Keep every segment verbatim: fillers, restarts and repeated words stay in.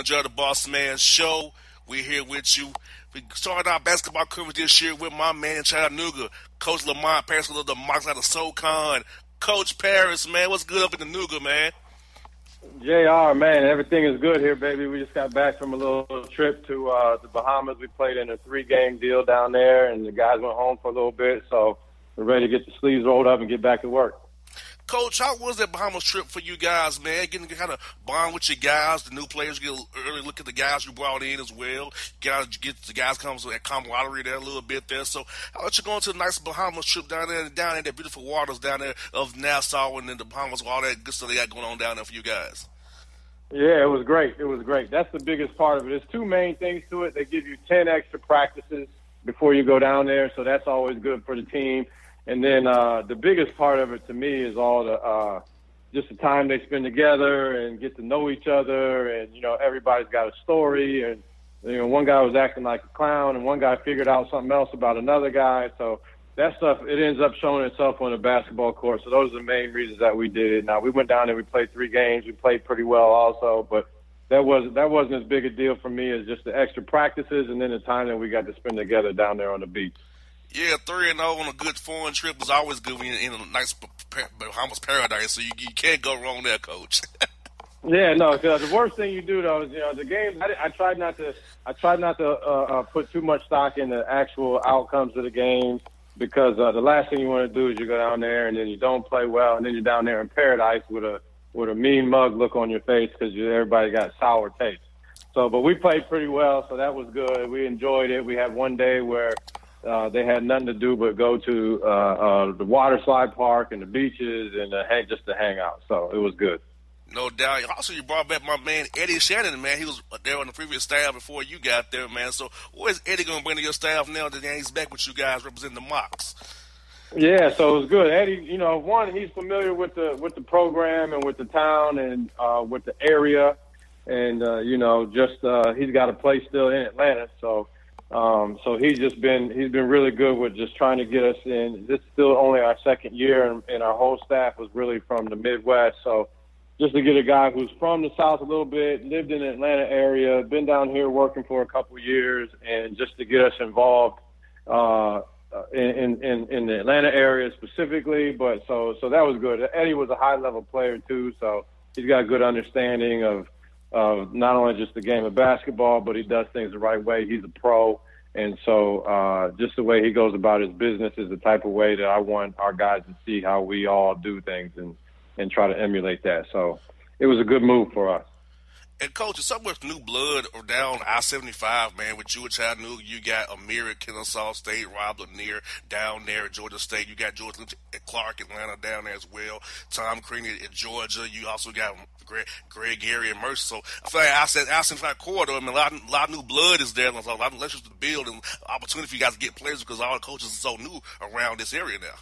manager of the Boss Man Show. We're here with you. We started our basketball coverage this year with my man in Chattanooga, Coach Lamont Paris of the Mocs out of SoCon. Coach Paris, man, what's good up in the Nooga, man? J R, man, everything is good here, baby. We just got back from a little trip to uh, the Bahamas. We played in a three-game deal down there, and the guys went home for a little bit, so we're ready to get the sleeves rolled up and get back to work. Coach, how was that Bahamas trip for you guys, man? Getting to kind of bond with your guys, the new players, get an early look at the guys you brought in as well. Get, get the guys come with that camaraderie there a little bit there. So how about you going to a nice Bahamas trip down there, down in the beautiful waters down there of Nassau and then the Bahamas, all that good stuff they got going on down there for you guys? Yeah, it was great. It was great. That's the biggest part of it. There's two main things to it. They give you ten extra practices before you go down there, so that's always good for the team. And then uh, the biggest part of it to me is all the uh, just the time they spend together and get to know each other. And, you know, everybody's got a story. And, you know, one guy was acting like a clown and one guy figured out something else about another guy. So that stuff, it ends up showing itself on the basketball court. So those are the main reasons that we did it. Now, we went down there, we played three games. We played pretty well also. But that, was, that wasn't as big a deal for me as just the extra practices and then the time that we got to spend together down there on the beach. Yeah, three and zero on a good foreign trip is always good when you're in a nice Bahamas paradise. So you, you can't go wrong there, Coach. Yeah, no. The worst thing you do though is, you know, the game. I, I tried not to. I tried not to uh, uh, put too much stock in the actual outcomes of the game because uh, the last thing you want to do is you go down there and then you don't play well and then you're down there in paradise with a with a mean mug look on your face because everybody got sour taste. So, but we played pretty well, so that was good. We enjoyed it. We had one day where. Uh, they had nothing to do but go to uh, uh, the water slide park and the beaches and uh, hang, just to hang out. So it was good. No doubt. Also, you brought back my man Eddie Shannon, man. He was there on the previous staff before you got there, man. So what is Eddie going to bring to your staff now that he's back with you guys representing the Mocs? Yeah, so it was good. Eddie, you know, one, he's familiar with the with the program and with the town and uh, with the area. And, uh, you know, just uh, he's got a place still in Atlanta, so – Um, so he's just been he's been really good with just trying to get us in. This is still only our second year, and, and our whole staff was really from the Midwest. So just to get a guy who's from the South a little bit, lived in the Atlanta area, been down here working for a couple of years, and just to get us involved uh, in, in in the Atlanta area specifically. But so so that was good. Eddie was a high level player too, so he's got a good understanding of. Uh, not only just the game of basketball, but he does things the right way. He's a pro. And so uh, just the way he goes about his business is the type of way that I want our guys to see how we all do things and, and try to emulate that. So it was a good move for us. And, Coach, it's somewhere new blood or down I seventy-five, man, with you at Chattanooga. You got Amir at Kennesaw State, Rob Lanier down there at Georgia State. You got George Lynch at Clark, Atlanta down there as well. Tom Crean at Georgia. You also got Greg, Greg Gary and Mercer. So I feel like I said I seventy-five quarter. I mean, a lot, a lot of new blood is there. There's a lot of lessons to build and opportunity for you guys to get players because all the coaches are so new around this area now.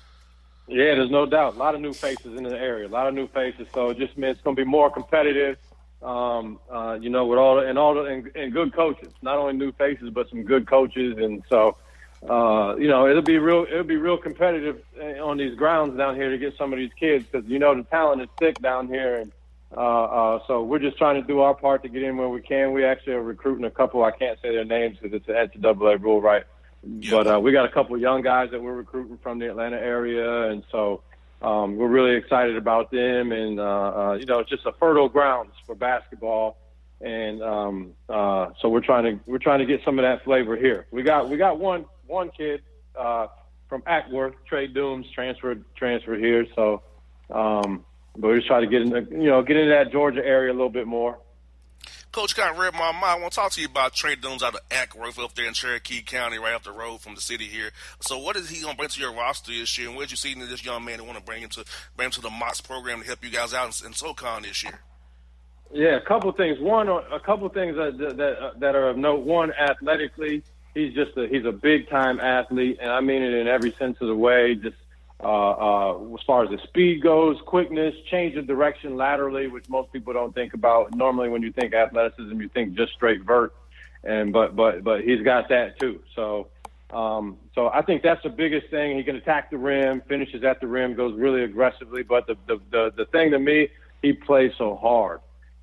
Yeah, there's no doubt. A lot of new faces in the area. A lot of new faces. So it just means it's going to be more competitive. Um, uh, you know, with all the, and all the, and, and good coaches, not only new faces, but some good coaches. And so, uh, you know, it'll be real, it'll be real competitive on these grounds down here to get some of these kids. Cause you know, the talent is thick down here. And, uh, uh, so we're just trying to do our part to get in where we can. We actually are recruiting a couple, I can't say their names cause it's an N C double A rule, right? Yeah. But, uh, we got a couple of young guys that we're recruiting from the Atlanta area. And so, Um, we're really excited about them, and uh, uh, you know, it's just a fertile grounds for basketball, and um, uh, so we're trying to we're trying to get some of that flavor here. We got we got one one kid uh, from Ackworth, Trey Dooms, transferred transferred here, so um, but we're just trying to get into you know get into that Georgia area a little bit more. Coach, kind of read my mind. I want to talk to you about Trey Dooms out of Ackworth up there in Cherokee County, right up the road from the city here. So what is he going to bring to your roster this year, and what did you see in this young man that want to bring him to bring him to the Mocs program to help you guys out in, in SoCon this year? Yeah, a couple of things. One, a couple of things that that, that are of note. One, athletically, he's just a, he's a big-time athlete, and I mean it in every sense of the way, just Uh, uh, as far as the speed goes, quickness, change of direction laterally, which most people don't think about. Normally, when you think athleticism, you think just straight vert, and but but but he's got that too. So um, so I think that's the biggest thing. He can attack the rim, finishes at the rim, goes really aggressively. But the the the, the thing to me, he plays so hard.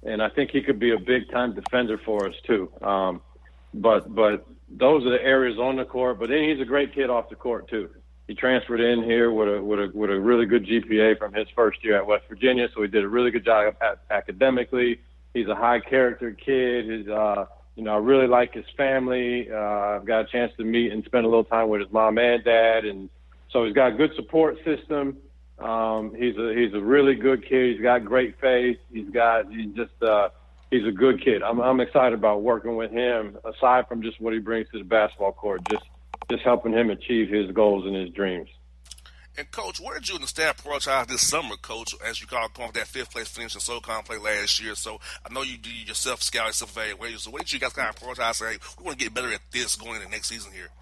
and I think he could be a big-time defender for us too. Um, but but those are the areas on the court. But then he's a great kid off the court too. He transferred in here with a with a with a really good G P A from his first year at West Virginia, so he did a really good job at, academically. He's a high-character kid. He's uh, you know, I really like his family. Uh, I've got a chance to meet and spend a little time with his mom and dad, and so he's got a good support system. Um, he's a he's a really good kid. He's got great faith. He's got he's just uh, he's a good kid. I'm I'm excited about working with him. Aside from just what he brings to the basketball court, just just helping him achieve his goals and his dreams. And, Coach, where did you and the staff prioritize this summer, Coach, as you call it, that fifth-place finish in SoCon play last year? So I know you do yourself scout yourself evaluation. So what did you guys kind of prioritize? Say, hey, we want to get better at this going into next season here.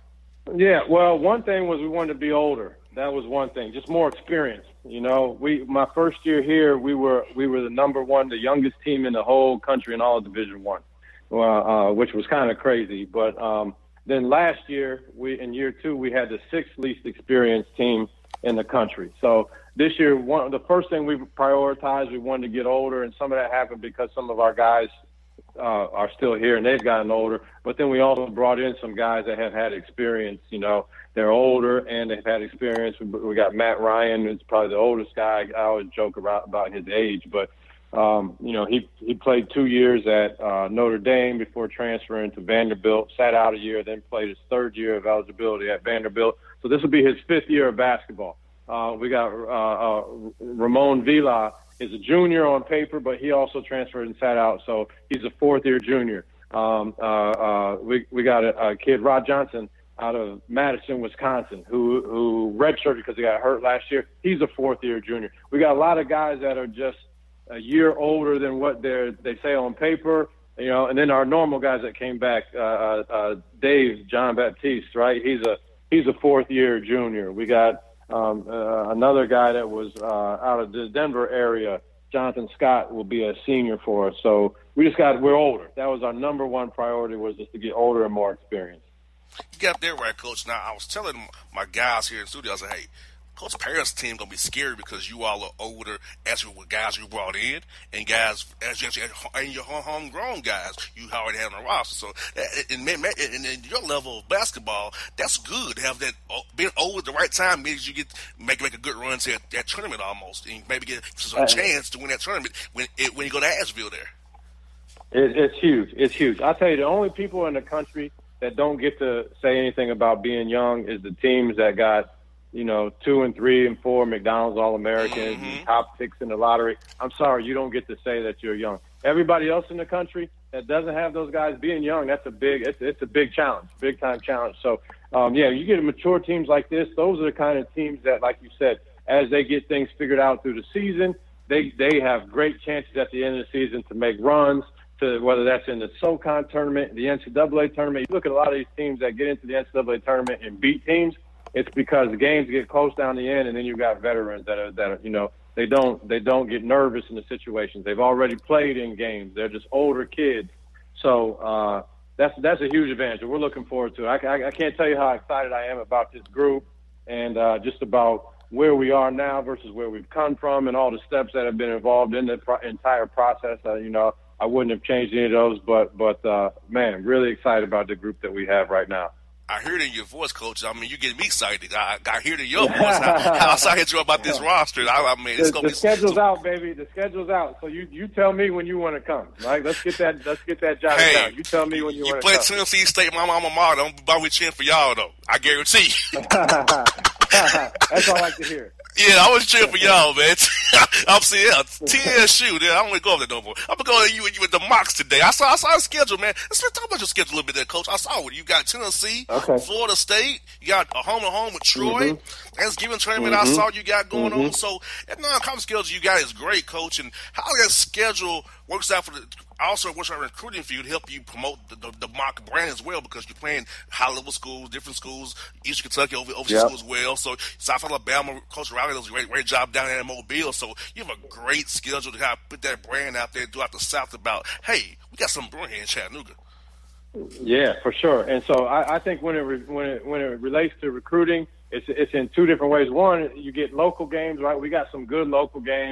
Yeah, well, one thing was we wanted to be older. That was one thing, just more experience. You know, we my first year here, we were we were the number one, the youngest team in the whole country in all of Division One, uh, uh, which was kind of crazy. But um, then last year, we in year two, we had the sixth least experienced team in the country. So this year, one the first thing we prioritized, we wanted to get older, and some of that happened because some of our guys uh, are still here and they've gotten older. But then we also brought in some guys that have had experience. You know, they're older and they've had experience. We, we got Matt Ryan, who's probably the oldest guy. I always joke about about his age, but Um, you know, he he played two years at uh, Notre Dame before transferring to Vanderbilt, sat out a year, then played his third year of eligibility at Vanderbilt. So this will be his fifth year of basketball. Uh, we got uh, uh, Ramon Vila is a junior on paper, but he also transferred and sat out, so he's a fourth-year junior. Um, uh, uh, we we got a, a kid, Rod Johnson, out of Madison, Wisconsin, who who redshirted because he got hurt last year. He's a fourth-year junior. We got a lot of guys that are just a year older than what they they say on paper, you know, and then our normal guys that came back, uh, uh, Dave John Baptiste, right? He's a he's a fourth year junior. We got um, uh, another guy that was uh, out of the Denver area, Jonathan Scott, will be a senior for us. So we just got we're older. That was our number one priority, was just to get older and more experienced. You got there right, Coach. Now I was telling my guys here in the studio, I said, hey, Coach Parrish' team gonna be scary because you all are older, as with guys you brought in, and guys as you and your homegrown guys you already have on the roster. So, in, in, in your level of basketball, that's good to have that. Being old at the right time means you get make make a good run to that, that tournament almost, and maybe get some uh, chance to win that tournament when it, when you go to Asheville there. It, it's huge. It's huge. I'll tell you, the only people in the country that don't get to say anything about being young is the teams that got, you know, two and three and four McDonald's All-Americans, mm-hmm. top picks in the lottery. I'm sorry, you don't get to say that you're young. Everybody else in the country that doesn't have those guys being young, that's a big, it's, it's a big challenge, big time challenge. So, um, yeah, you get mature teams like this. Those are the kind of teams that, like you said, as they get things figured out through the season, they they have great chances at the end of the season to make runs. To whether that's in the SoCon tournament, the N C double A tournament. You look at a lot of these teams that get into the N C double A tournament and beat teams. It's because the games get close down the end, and then you've got veterans that are, that are, you know, they don't they don't get nervous in the situations. They've already played in games. They're just older kids. So uh, that's that's a huge advantage. We're looking forward to it. I, I, I can't tell you how excited I am about this group and uh, just about where we are now versus where we've come from and all the steps that have been involved in the pro- entire process. Uh, you know, I wouldn't have changed any of those, but, but uh, man, really excited about the group that we have right now. I heard it in your voice, Coach. I mean, you get me excited. I, I hear it in your voice how, how excited you are about this roster. I, I mean, it's the, gonna the be schedule's so, out, baby. The schedule's out. So you, you tell me when you want to come, right? Let's get that. Let's get that job hey, down. You tell me when you, you want to come. You play Tennessee State, my alma mater. I'm about to cheering for y'all, though. I guarantee you. That's all I like to hear. Yeah, I was cheering for y'all, man. I'm saying, yeah, T S U. Yeah, I don't want to go over there no more. I'm gonna go to you and you at the Mocs today. I saw, I saw the schedule, man. Let's talk about your schedule a little bit there, Coach. I saw it. You got Tennessee, okay. Florida State. You got a home and home with Troy. Mm-hmm. Thanksgiving tournament. Mm-hmm. I saw you got going mm-hmm. on. So that non-conference schedule you got is great, Coach. And how that schedule works out for the. Also, works out recruiting for you to help you promote the, the, the Moc brand as well, because you're playing high-level schools, different schools, Eastern Kentucky, over, overseas yep. schools as well. So South Alabama, Coach Riley does a great, great job down there in Mobile. So you have a great schedule to kind of put that brand out there throughout the South about, hey, we got some brewing here in Chattanooga. Yeah, for sure. And so I, I think when it re, when it when it relates to recruiting, it's it's in two different ways. One, you get local games, right? We got some good local games.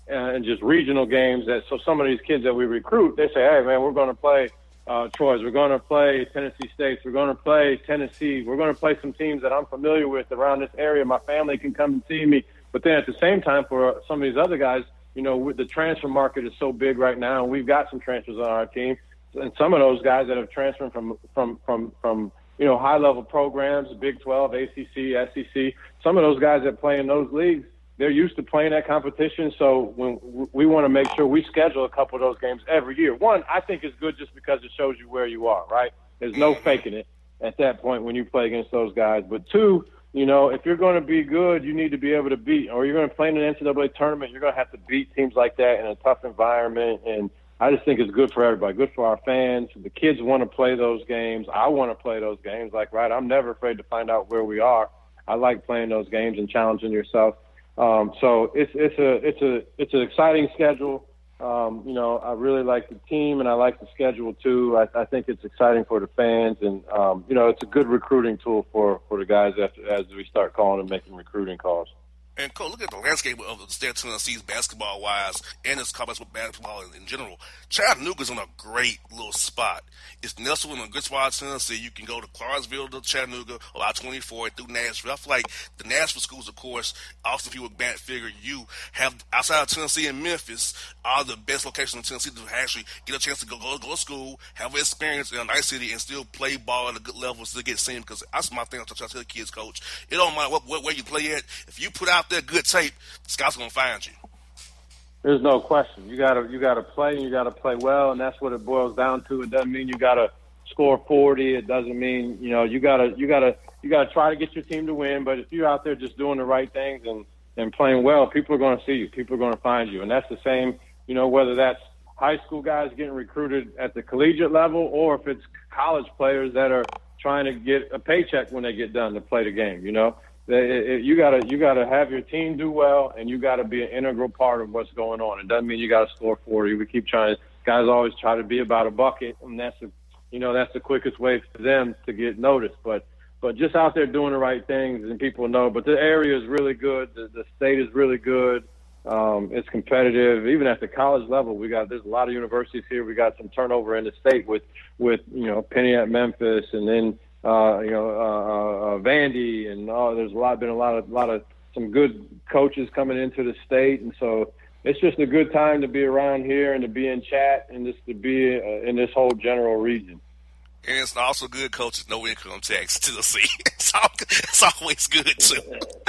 uh, and just regional games. That so some of these kids that we recruit, they say, hey man, we're going to play uh, Troy's, we're going to play Tennessee State, we're going to play Tennessee, we're going to play some teams that I'm familiar with around this area. My family can come and see me. But then at the same time, for some of these other guys, you know, the transfer market is so big right now, and we've got some transfers on our team. And some of those guys that have transferred from, from, from, from you know, high-level programs, Big twelve, A C C, S E C, some of those guys that play in those leagues, they're used to playing that competition. So when we want to make sure we schedule a couple of those games every year. One, I think is good just because it shows you where you are, right? There's no faking it at that point when you play against those guys. But two, you know, if you're going to be good, you need to be able to beat, or you're going to play in an N C double A tournament, you're going to have to beat teams like that in a tough environment. And I just think it's good for everybody, good for our fans. The kids want to play those games. I want to play those games. Like, right, I'm never afraid to find out where we are. I like playing those games and challenging yourself. Um, so it's it's a it's a it's an exciting schedule. Um, you know, I really like the team and I like the schedule too. I, I think it's exciting for the fans, and um, you know, it's a good recruiting tool for, for the guys after, as we start calling and making recruiting calls. And Cole, look at the landscape of the state of Tennessee's basketball-wise, and its college basketball in, in general. Chattanooga's in a great little spot. It's nestled in a good spot in Tennessee. You can go to Clarksville to Chattanooga, or I twenty-four through Nashville. I feel like the Nashville schools, of course, Austin people can't figure you have, outside of Tennessee and Memphis, are the best locations in Tennessee to actually get a chance to go, go, go to school, have an experience in a nice city, and still play ball at a good level to get seen. Because that's my thing. I tell the kids, Coach, it don't matter what, what where you play at. If you put out that good tape, the scouts are gonna find you. There's no question. You gotta you gotta play, and you gotta play well, and that's what it boils down to. It doesn't mean you gotta score forty. It doesn't mean you know you gotta you gotta you gotta try to get your team to win. But if you're out there just doing the right things and and playing well, people are gonna see you. People are gonna find you, and that's the same. You know, whether that's high school guys getting recruited at the collegiate level, or if it's college players that are trying to get a paycheck when they get done to play the game. You know. It, it, you gotta you gotta have your team do well, and you gotta be an integral part of what's going on. It doesn't mean you gotta score forty. We keep trying. Guys always try to be about a bucket, and that's the, you know, that's the quickest way for them to get noticed. But but just out there doing the right things, and people know. But the area is really good. The, the state is really good. Um, it's competitive. Even at the college level, we got there's a lot of universities here. We got some turnover in the state with with you know Penny at Memphis, and then. Uh, you know, uh, uh, Vandy, and uh, there's a lot been a lot of lot of some good coaches coming into the state, and so it's just a good time to be around here and to be in chat and just to be uh, in this whole general region. And it's also good coaches, no income tax, Tennessee. It's, all, it's always good too.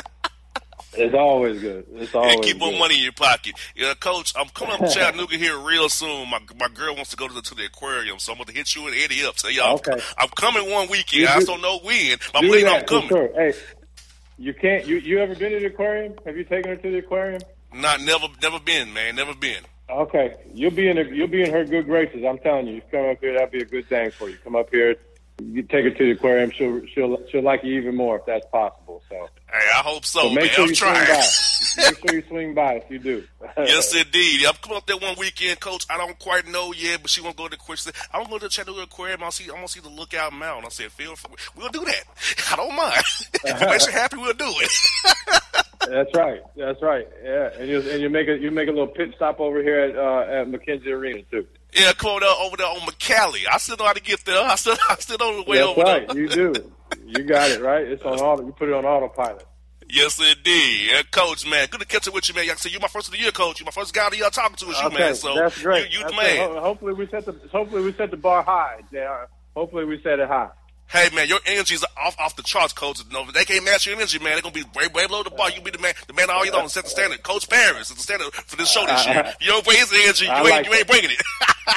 It's always good. It's always and keep more good. money in your pocket. Yeah, Coach, I'm coming up to Chattanooga here real soon. My my girl wants to go to the, to the aquarium, so I'm going to hit you and Eddie up. Say, y'all, okay. I'm coming one weekend. You I do, just don't know when. But I'm do believing that, I'm coming. For sure. Hey, you can't. You you ever been to the aquarium? Have you taken her to the aquarium? Not never, never been, man. Never been. Okay, you'll be in a, you'll be in her good graces. I'm telling you, you come up here, that'd be a good thing for you. Come up here, you take her to the aquarium. She'll she'll she'll like you even more if that's possible. So. Hey, I hope so, so make man. Sure I'm you trying. Swing by. Make sure you swing by if you do. Yes, indeed. I'm coming up there one weekend, Coach. I don't quite know yet, but she won't go to the question. I don't go to the Chattanooga Aquarium. I'll see. I'm gonna see the Lookout Mountain. I said, "Feel free. We'll do that. I don't mind. If it makes you happy, we'll do it." That's right. That's right. Yeah, and you and you make a you make a little pit stop over here at uh, at McKenzie Arena too. Yeah, come on over there on McCallie. I still know how to get there. I still I still know the way That's over right. there. You do. You got it right. It's on auto. You put it on autopilot. Yes, indeed. Yeah, Coach, man, good to catch up with you, man. Like I said, you're my first of the year, Coach. You're my first guy that y'all talking to is you, okay, man. So that's great. You, you that's the man. Ho- hopefully we set the hopefully we set the bar high. Yeah. Hopefully we set it high. Hey, man, your energy's off off the charts, Coach. No, they can't match your energy, man. They're gonna be way way below the bar. You be the man, the man all you know, set the standard. Coach Paris is the standard for this show this year. You don't bring his energy, you, ain't, like you ain't bringing it.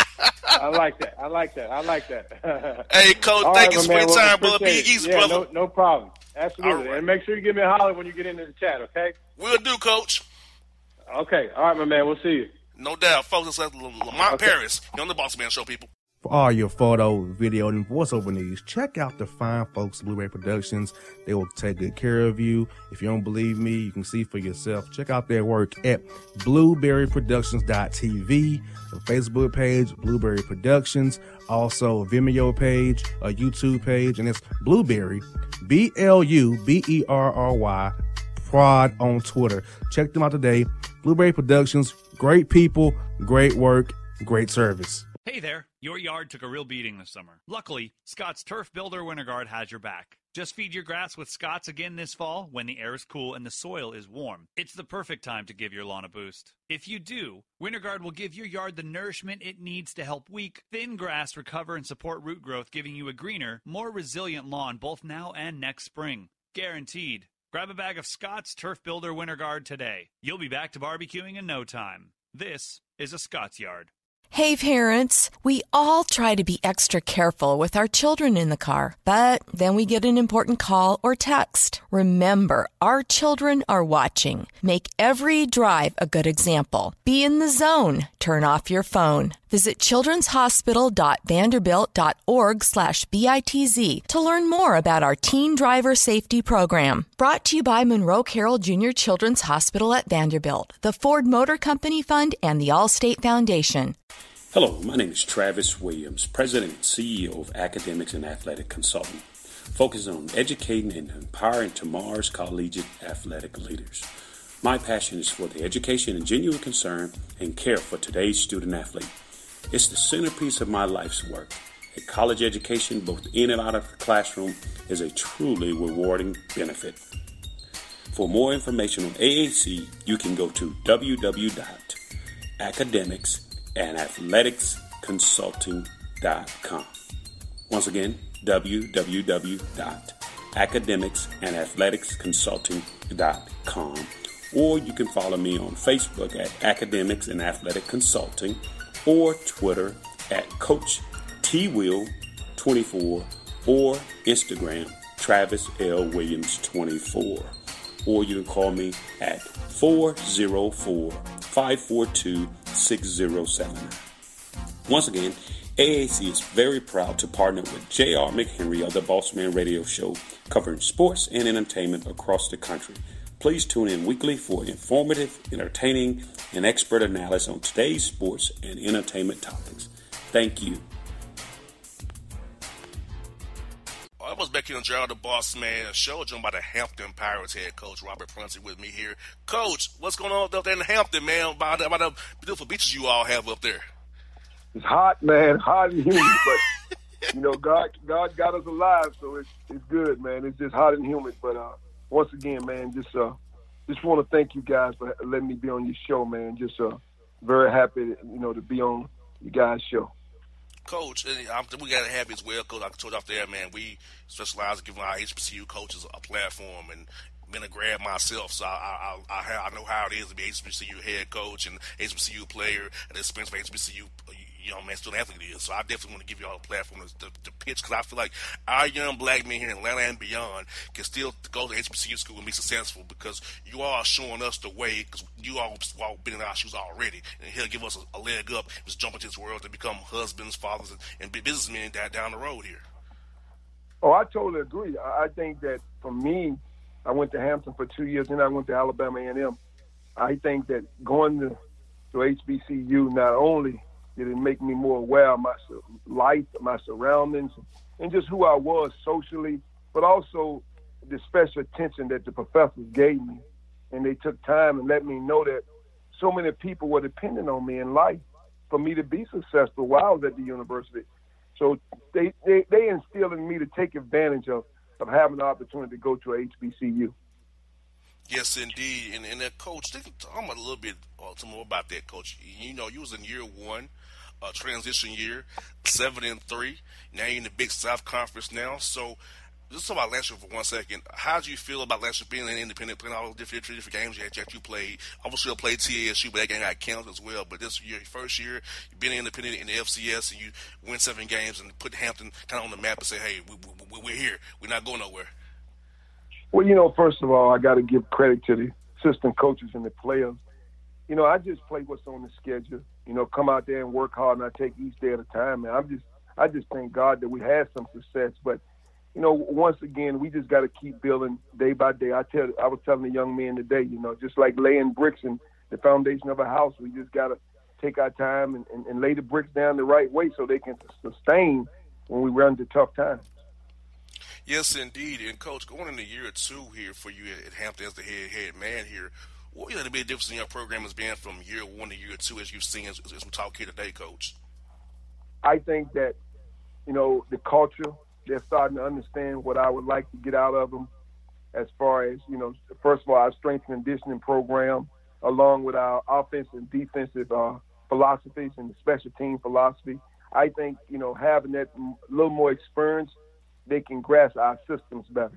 I like that. I like that. I like that. Hey, Coach, all thank right, you for spending well, time, brother. Be easy, yeah, brother. No, no problem. Absolutely. Right. And make sure you give me a holler when you get into the chat, okay? We'll do, Coach. Okay. All right, my man. We'll see you. No doubt. Folks, it's Lamont okay. Paris. You're on the Boss Man Show, people. For all your photo, video, and voiceover needs, check out the fine folks at Blueberry Productions. They will take good care of you. If you don't believe me, you can see for yourself. Check out their work at blueberry productions dot t v, the Facebook page, Blueberry Productions, also a Vimeo page, a YouTube page, and it's Blueberry, B L U B E R R Y, Prod on Twitter. Check them out today. Blueberry Productions, Great people, great work, great service. Hey there, your yard took a real beating this summer. Luckily, Scott's Turf Builder Winter Guard has your back. Just feed your grass with Scott's again this fall when the air is cool and the soil is warm. It's the perfect time to give your lawn a boost. If you do, Winter Guard will give your yard the nourishment it needs to help weak, thin grass recover and support root growth, giving you a greener, more resilient lawn both now and next spring. Guaranteed. Grab a bag of Scott's Turf Builder Winter Guard today. You'll be back to barbecuing in no time. This is a Scott's Yard. Hey parents, we all try to be extra careful with our children in the car, but then we get an important call or text. Remember, our children are watching. Make every drive a good example. Be in the zone. Turn off your phone. Visit childrenshospital.vanderbilt.org slash BITZ to learn more about our teen driver safety program. Brought to you by Monroe Carroll Junior Children's Hospital at Vanderbilt, the Ford Motor Company Fund, and the Allstate Foundation. Hello, my name is Travis Williams, President and C E O of Academics and Athletic Consulting, focusing on educating and empowering tomorrow's collegiate athletic leaders. My passion is for the education and genuine concern and care for today's student athlete. It's the centerpiece of my life's work. A college education, both in and out of the classroom, is a truly rewarding benefit. For more information on A A C, you can go to w w w dot academics and athletics consulting dot com. Once again, w w w dot academics and athletics consulting dot com. Or you can follow me on Facebook at Academics and Athletic Consulting, or Twitter at Coach T Will twenty-four, or Instagram Travis L Williams twenty-four. Or you can call me at four oh four, five four two, six oh seven nine. Once again, A A C is very proud to partner with J R McHenry of the Boss Man Radio Show, covering sports and entertainment across the country. Please tune in weekly for informative, entertaining, and expert analysis on today's sports and entertainment topics. Thank you. I was back here on Gerald the Boss Man show, joined by the Hampton Pirates head coach Robert Prunty with me here. Coach, what's going on up there in Hampton, man? About the, about the beautiful beaches you all have up there. It's hot, man, hot and humid, but you know, God, God got us alive, so it's it's good, man. It's just hot and humid, but uh, once again, man, just uh, just want to thank you guys for letting me be on your show, man. Just uh, very happy, you know, to be on you guys' show. Coach, I'm, we got to have you as well, Coach. I told you off there, man, we specialize in giving our H B C U coaches a platform, and been a grad myself, so I I, I I know how it is to be H B C U head coach and H B C U player, and the experience for H B C U young man, student athlete is. So I definitely want to give you all a platform to, to, to pitch, because I feel like our young black men here in Atlanta and beyond can still go to H B C U school and be successful, because you all are showing us the way, because you all have been in our shoes already, and he'll give us a, a leg up, just jump into this world to become husbands, fathers, and, and businessmen down, down the road here. Oh, I totally agree. I think that for me, I went to Hampton for two years, and I went to Alabama A and M. I think that going to, to H B C U not only did it make me more aware of my life, my surroundings, and just who I was socially, but also the special attention that the professors gave me. And they took time and let me know that so many people were depending on me in life for me to be successful while I was at the university. So they, they, they instilled in me to take advantage of, of having the opportunity to go to a H B C U. Yes, indeed. And, and that coach, talk about a little bit uh, some more about that, Coach. You know, you was in year one, uh, transition year, seven and three. Now you're in the Big South Conference now. So just talk about last year for one second. How did you feel about last year being an independent, playing all those different, different games that you played? Obviously, you played T A S U, but that game got counted as well. But this year, first year, you've been independent in the F C S, and you win seven games and put Hampton kind of on the map and say, hey, we, we, we're here. We're not going nowhere. Well, you know, first of all, I got to give credit to the assistant coaches and the players. You know, I just play what's on the schedule. You know, come out there and work hard, and I take each day at a time. And I'm just, I just thank God that we had some success. But you know, once again, we just got to keep building day by day. I tell, I was telling the young men today, you know, just like laying bricks in the foundation of a house, we just got to take our time and, and, and lay the bricks down the right way so they can sustain when we run into tough times. Yes, indeed. And, Coach, going into year two here for you at Hampton as the head head man here, What do you think the big difference in your program has been from year one to year two as you've seen as, as we talk here today, Coach? I think that, you know, the culture, they're starting to understand what I would like to get out of them as far as, you know, first of all, our strength and conditioning program, along with our offensive and defensive uh, philosophies and the special team philosophy. I think, you know, having that a little more experience, they can grasp our systems better.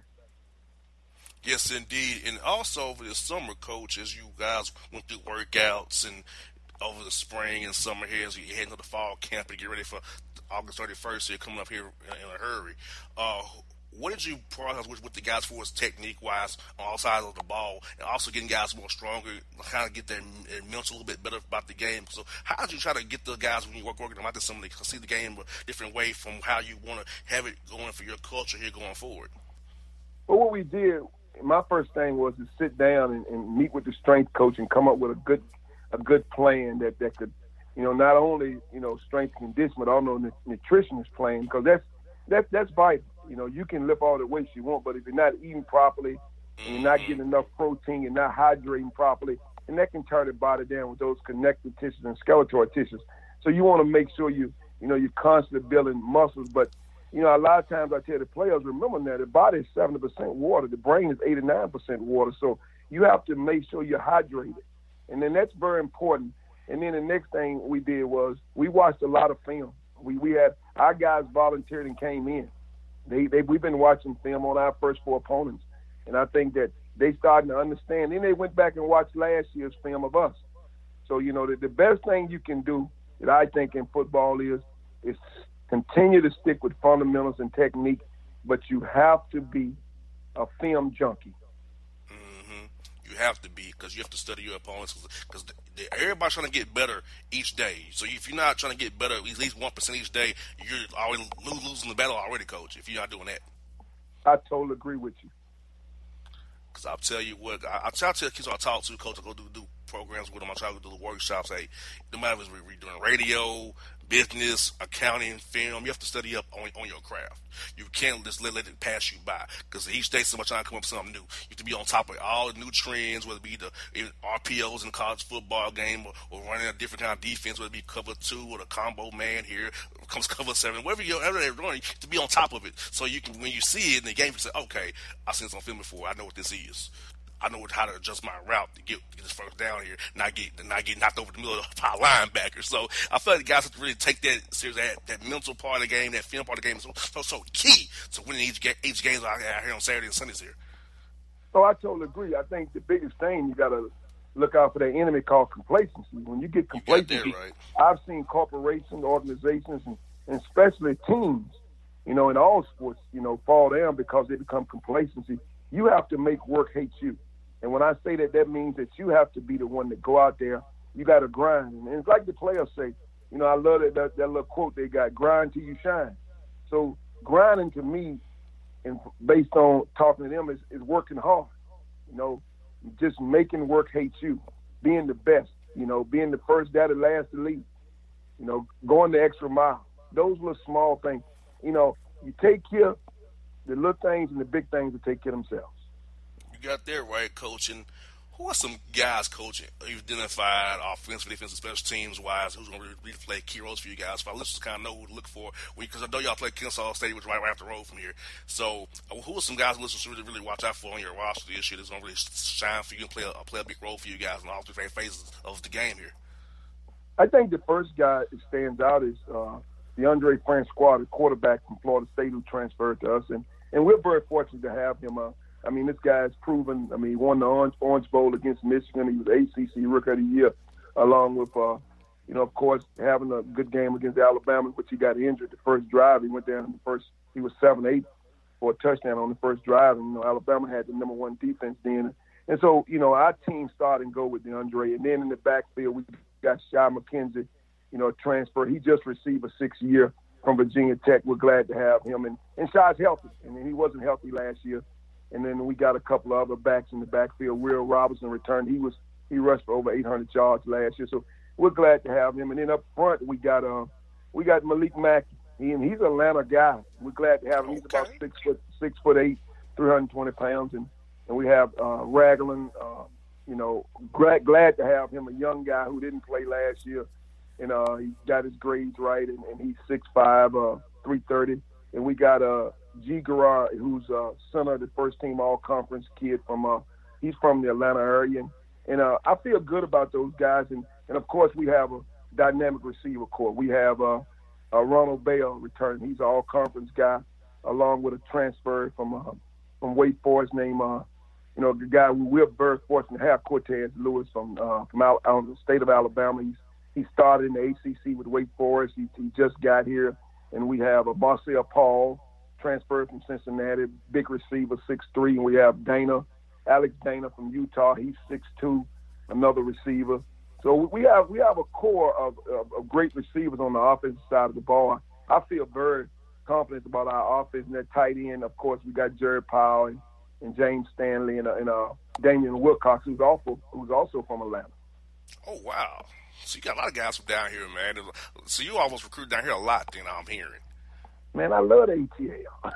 Yes, indeed. And also over the summer, Coach, as you guys went through workouts and over the spring and summer here as you head into the fall camp and get ready for August thirty-first, so you're coming up here in a hurry. Uh, what did you process with, with the guys for us technique-wise on all sides of the ball, and also getting guys more stronger, kind of get their, their mental a little bit better about the game? So how did you try to get the guys when you work working them out to somebody to see the game a different way from how you want to have it going for your culture here going forward? Well, what we did, my first thing was to sit down and, and meet with the strength coach and come up with a good a good plan that, that could, you know, not only, you know, strength and conditioning, but also the nutritionist plan, because that's, that's, that's vital. You know, you can lift all the weights you want, but if you're not eating properly and you're not getting enough protein, you're not hydrating properly, and that can turn the body down with those connective tissues and skeletal tissues. So you want to make sure you, you know, you're constantly building muscles. But, you know, a lot of times I tell the players, remember that the body is seventy percent water. The brain is eighty-nine percent water. So you have to make sure you're hydrated. And then that's very important. And then the next thing we did was we watched a lot of film. We we had our guys volunteered and came in. They they we've been watching film on our first four opponents, and I think that they started to understand. Then they went back and watched last year's film of us. So you know the, the best thing you can do that I think in football is is continue to stick with fundamentals and technique, but you have to be a film junkie. You have to be, because you have to study your opponents, because everybody's trying to get better each day. So if you're not trying to get better at least one percent each day, you're already losing the battle already, Coach, if you're not doing that. I totally agree with you. Because I'll tell you what, I, I'll tell the kids I talk to, Coach, I go do, do programs with them, I try to do the workshops. Hey, no matter if we're doing radio, business, accounting, film, you have to study up on, on your craft. You can't just let, let it pass you by, because each day somebody's trying to come up with something new. You have to be on top of all the new trends, whether it be the R P Os in the college football game, or, or running a different kind of defense, whether it be cover two or the combo man here, comes cover seven, whatever you're running, you have to be on top of it. So you can, when you see it in the game, you say, okay, I've seen some film before, I know what this is. I know how to adjust my route to get, to get this first down here, not get not get knocked over the middle of our linebacker. So I feel like the guys have to really take that serious, that, that mental part of the game, that film part of the game is so, so, so key to winning each, each game out here on Saturday and Sundays here. Oh, I totally agree. I think the biggest thing, you got to look out for that enemy called complacency. When you get complacency, you got that right. I've seen corporations, organizations, and, and especially teams, you know, in all sports, you know, fall down because they become complacency. You have to make work hate you. And when I say that, that means that you have to be the one that go out there. You got to grind. And it's like the players say, you know, I love that, that, that little quote they got, grind till you shine. So grinding to me, and based on talking to them, is, is working hard. You know, just making work hate you, being the best, you know, being the first dad that last to lead, you know, going the extra mile. Those little small things. You know, you take care of the little things, and the big things will take care of themselves. You got that right, Coach. And who are some guys, Coach, you've identified offensive, defensive, special teams wise, who's going to really play key roles for you guys? For our listeners kind of know who to look for, because I know y'all play Kennesaw State, which is right, right up the road from here. So who are some guys listeners should really, really watch out for on your roster this year that's going to really shine for you and play a, play a big role for you guys in all three phases of the game here? I think the first guy that stands out is uh, DeAndre Francois, the quarterback from Florida State, who transferred to us. And, and we're very fortunate to have him. Uh, I mean, this guy's proven. I mean, he won the Orange, Orange Bowl against Michigan. He was A C C Rookie of the Year, along with, uh, you know, of course, having a good game against Alabama, which he got injured the first drive. He went down in the first, he was seven eight for a touchdown on the first drive. And, you know, Alabama had the number one defense then. And so, you know, our team started and go with DeAndre. And then in the backfield, we got Shy McKenzie, you know, transfer. He just received a six-year from Virginia Tech. We're glad to have him. And, and Shy's healthy. And he wasn't healthy last year. And then we got a couple of other backs in the backfield. Will Robinson returned. He was he rushed for over eight hundred yards last year. So we're glad to have him. And then up front we got uh we got Malik Mackey. He, and he's an Atlanta guy. We're glad to have him. He's about six foot six foot eight, three hundred twenty pounds. And, and we have uh, Ragland, uh, you know, glad, glad to have him, a young guy who didn't play last year. And uh, he got his grades right, and, and he's six five, uh, three thirty. And we got uh, G. Garrard, who's uh, center of the first-team all-conference kid from uh, – he's from the Atlanta area. And, and uh, I feel good about those guys. And, and, of course, we have a dynamic receiver corps. We have uh, uh, Ronald Bell returning. He's an all-conference guy, along with a transfer from uh, from Wake Forest named, uh, you know, the guy we're very fortunate to have, Cortez Lewis from uh, from out, out in the state of Alabama. He's, he started in the A C C with Wake Forest. He, he just got here. And we have a Marcel Paul, transferred from Cincinnati, big receiver, six three. And we have Dana, Alex Dana from Utah. He's six two, another receiver. So we have we have a core of, of, of great receivers on the offensive side of the ball. I feel very confident about our offense. And that tight end, of course, we got Jared Powell and, and James Stanley and, uh, and uh, Damian Wilcox, who's also who's also from Atlanta. Oh, wow. So you got a lot of guys from down here, man. So you almost recruit down here a lot, then I'm hearing. Man, I love the A T L.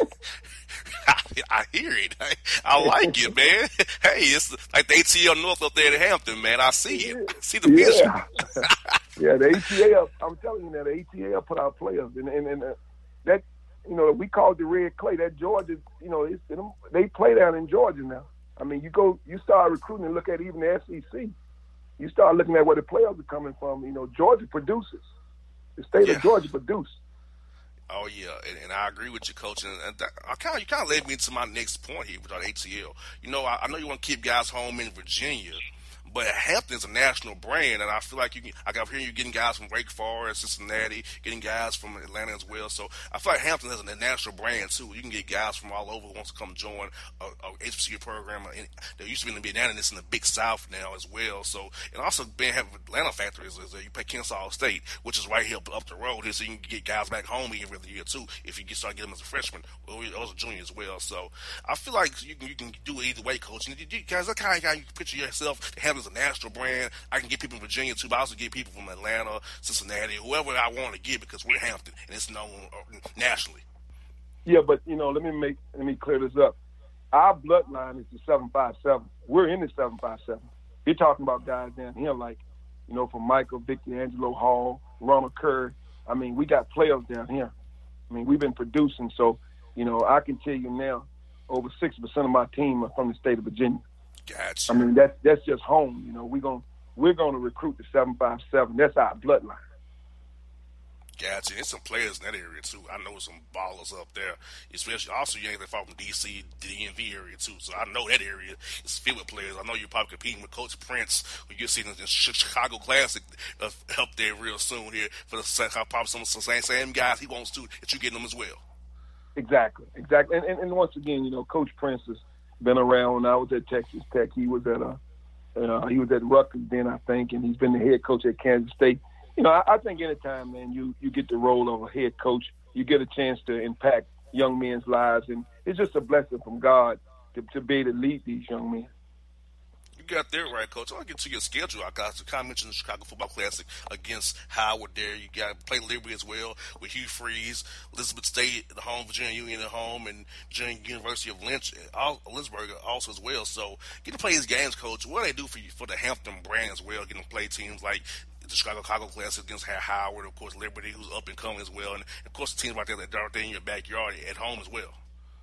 I, I hear it. I, I like it, man. Hey, it's like the A T L North up there in Hampton, man. I see it. I see the vision. Yeah, yeah, the A T L, I'm telling you, that the A T L put out players. And, and, and uh, that, you know, we call it the red clay. That Georgia, you know, it's, they play down in Georgia now. I mean, you go, you start recruiting and look at even the S E C. You start looking at where the players are coming from. You know, Georgia produces. The state yeah. of Georgia produces. Oh yeah, and, and I agree with you, Coach. And, and that, I kind of you kind of led me into my next point here with our A T L. You know, I, I know you want to keep guys home in Virginia, but Hampton's a national brand, and I feel like you can, I got hearing you getting guys from Wake Forest, Cincinnati, getting guys from Atlanta as well. So I feel like Hampton has a national brand too. You can get guys from all over who wants to come join a, a H B C U program. And there used to be in the Atlanta, it's in the Big South now as well. So and also being having Atlanta factor is, is uh, you play Kennesaw State, which is right here up, up the road here, so you can get guys back home every other year too if you get start getting them as a freshman or as a junior as well. So I feel like you can you can do it either way, Coach. And you, you guys, that kind of how you can picture yourself to have as a national brand. I can get people in Virginia too, but I also get people from Atlanta, Cincinnati, whoever I want to get because we're Hampton and it's known nationally. Yeah, but you know, let me make let me clear this up. Our bloodline is the seven five seven. We're in the seven five seven. You're talking about guys down here like, you know, from Michael, Victor, Angelo Hall, Ronald Curry. I mean, we got players down here. I mean, we've been producing. So, you know, I can tell you now, over sixty percent of my team are from the state of Virginia. Gotcha. I mean, that's that's just home. You know, we're going we're going to recruit the seven five seven. That's our bloodline. Gotcha. There's some players in that area too. I know some ballers up there, especially also you ain't that far from D C, the D M V area too. So I know that area is filled with players. I know you're probably competing with Coach Prince, who you're seeing in the Chicago Classic uh, up there real soon here for the probably some of the same same guys he wants to that you getting them as well. Exactly, exactly. And, and and once again, you know, Coach Prince has been around when I was at Texas Tech. He was at a uh, he was at Rutgers then, I think, and he's been the head coach at Kansas State. You know, I, I think anytime, man, you, you get the role of a head coach, you get a chance to impact young men's lives, and it's just a blessing from God to, to be able to lead these young men. You got that right, Coach. I want to get to your schedule. I got to kind of mention the Chicago Football Classic against Howard there. You got to play Liberty as well with Hugh Freeze, Elizabeth State at home, Virginia Union at home, and Virginia University of Lynch, Lynchburg also as well. So getting to play these games, Coach, what do they do for you for the Hampton brand as well, getting to play teams like the Chicago Chicago Classic against Howard, of course, Liberty, who's up and coming as well, and, of course, the teams right there that are in your backyard at home as well.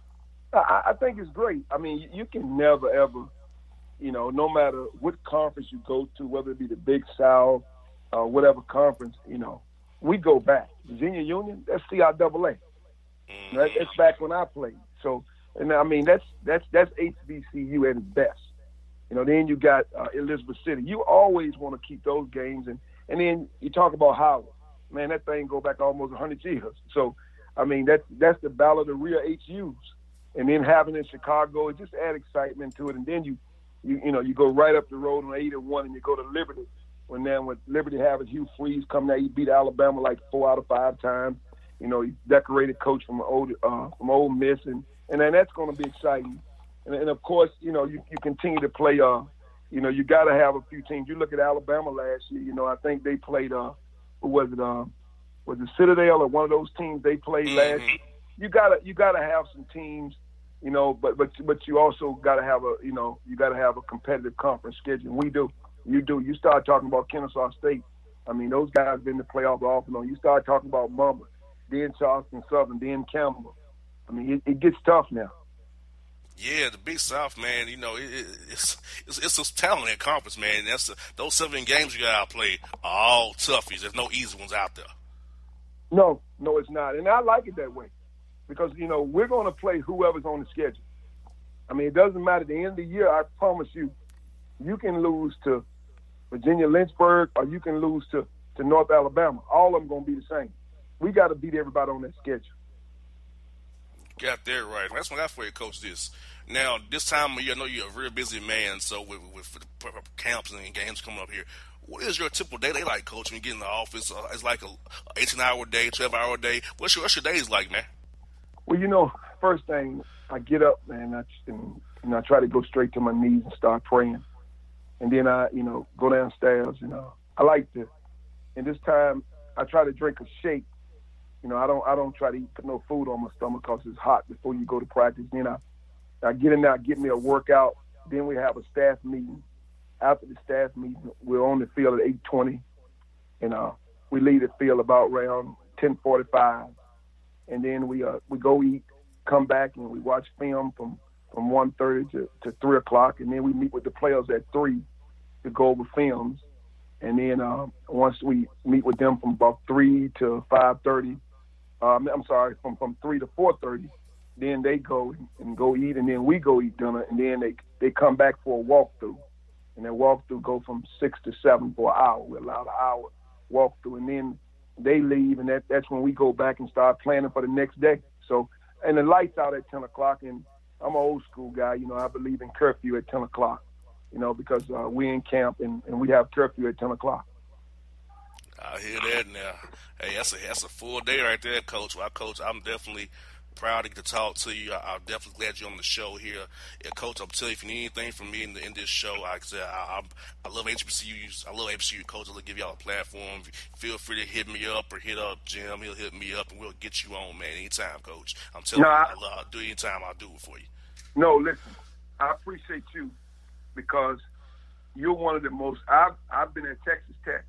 I, I think it's great. I mean, you, you can never, ever, you know, no matter what conference you go to, whether it be the Big South or uh, whatever conference, you know, we go back. Virginia Union, that's C I A A. Mm-hmm. That, that's back when I played. So, and I mean, that's that's that's H B C U at its best. You know, then you got uh, Elizabeth City. You always want to keep those games, and And then you talk about Howard. Man, that thing go back almost one hundred years. So, I mean, that's, that's the battle of the real H Us. And then having it in Chicago, it just add excitement to it. And then you, you you know, you go right up the road on eight and one, and you go to Liberty. When then with Liberty having Hugh Freeze come there, he beat Alabama like four out of five times. You know, he's decorated coach from old uh, from Ole Miss, and, and then that's going to be exciting. And, and of course, you know, you, you continue to play. Uh, you know, you got to have a few teams. You look at Alabama last year. You know, I think they played. Uh, who was it? Uh, was it Citadel or one of those teams they played mm-hmm. last year? You gotta you gotta have some teams You know, but but but you also got to have a you know you got to have a competitive conference schedule. We do, you do. You start talking about Kennesaw State. I mean, those guys been in the playoff off and on. You start talking about Mamba, then Charleston Southern, then Campbell. I mean, it, it gets tough now. Yeah, the Big South, man. You know, it, it, it's it's it's a talented conference, man. That's a, those seven games you got to play are all toughies. There's no easy ones out there. No, no, it's not, and I like it that way. Because, you know, we're going to play whoever's on the schedule. I mean, it doesn't matter. At the end of the year, I promise you, you can lose to Virginia Lynchburg or you can lose to, to North Alabama. All of them going to be the same. We got to beat everybody on that schedule. Got that right. That's what I for you, Coach, this. Now, this time of year, I know you're a very busy man, so with, with the camps and games coming up here, what is your typical day like, Coach, when you get in the office? Uh, it's like a eighteen-hour day, twelve-hour day. What's your, what's your days like, man? Well, you know, first thing, I get up, man, I, and, and I try to go straight to my knees and start praying. And then I, you know, go downstairs, you know. I like to, and this time I try to drink a shake. You know, I don't I don't try to eat, put no food on my stomach because it's hot before you go to practice. Then I, I get in there, I get me a workout. Then we have a staff meeting. After the staff meeting, we're on the field at eight twenty. And uh, we leave the field about around ten forty-five. And then we uh, we go eat, come back, and we watch film from, from one thirty to, to three o'clock. And then we meet with the players at three to go over films. And then uh, once we meet with them from about three to five thirty, um, I'm sorry, from, from three to four thirty, then they go and, and go eat, and then we go eat dinner, and then they, they come back for a walkthrough. And that walkthrough go from six to seven for an hour. We allow an hour walkthrough, and then they leave, and that, that's when we go back and start planning for the next day. So, and the lights out at ten o'clock, and I'm an old school guy. You know, I believe in curfew at ten o'clock, you know, because uh, we in camp, and, and we have curfew at ten o'clock. I hear that now. Hey, that's a, that's a full day right there, Coach. Well, Coach, I'm definitely proud to get to talk to you. I, I'm definitely glad you're on the show here. Yeah, Coach, I'm telling you, if you need anything from me in, the, in this show, like I said, I, I, I love H B C Us. I love H B C U, Coach. I'll give y'all a platform. Feel free to hit me up or hit up Jim. He'll hit me up, and we'll get you on, man, anytime, Coach. I'm telling no, you, I, I'll, I'll do it anytime. I'll do it for you. No, listen, I appreciate you because you're one of the most – I've I've been at Texas Tech.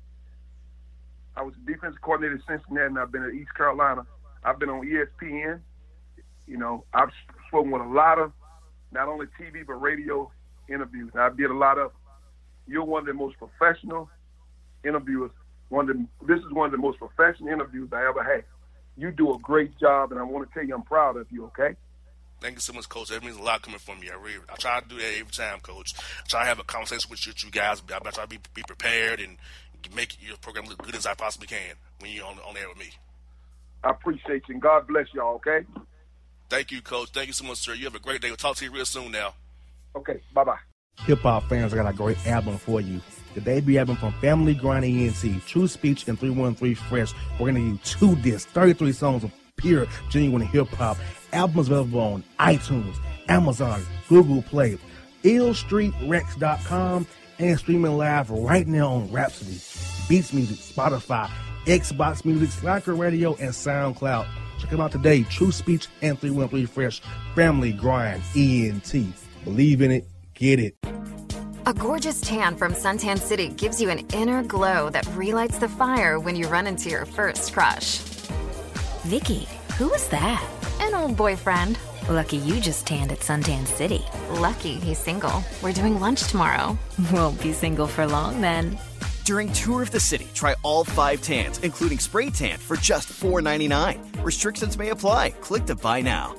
I was the defensive coordinator at Cincinnati, and I've been at East Carolina. I've been on E S P N. You know, I've spoken with a lot of not only T V but radio interviews. And I did a lot of. You're one of the most professional interviewers. One of the, this is one of the most professional interviews I ever had. You do a great job, and I want to tell you I'm proud of you. Okay. Thank you so much, Coach. That means a lot coming from you. I really, I try to do that every time, Coach. I try to have a conversation with you, with you guys. I try to be, be prepared and make your program look good as I possibly can when you're on, on there with me. I appreciate you, and God bless y'all, okay? Thank you, Coach. Thank you so much, sir. You have a great day. We'll talk to you real soon now. Okay, bye-bye. Hip-hop fans, I got a great album for you. The debut album from Family Grind E N T, True Speech and three one three Fresh. We're going to give you two discs, thirty-three songs of pure, genuine hip-hop. Albums available on iTunes, Amazon, Google Play, ill street rex dot com, and streaming live right now on Rhapsody, Beats Music, Spotify, Xbox Music, Slacker Radio, and SoundCloud. Check them out today. True Speech and three one three Fresh. Family Grind E N T. Believe in it. Get it. A gorgeous tan from Suntan City gives you an inner glow that relights the fire when you run into your first crush. Vicky, who was that? An old boyfriend. Lucky you just tanned at Suntan City. Lucky he's single. We're doing lunch tomorrow. Won't be single for long then. During Tour of the City, try all five tans, including spray tan, for just four ninety-nine. Restrictions may apply. Click to buy now.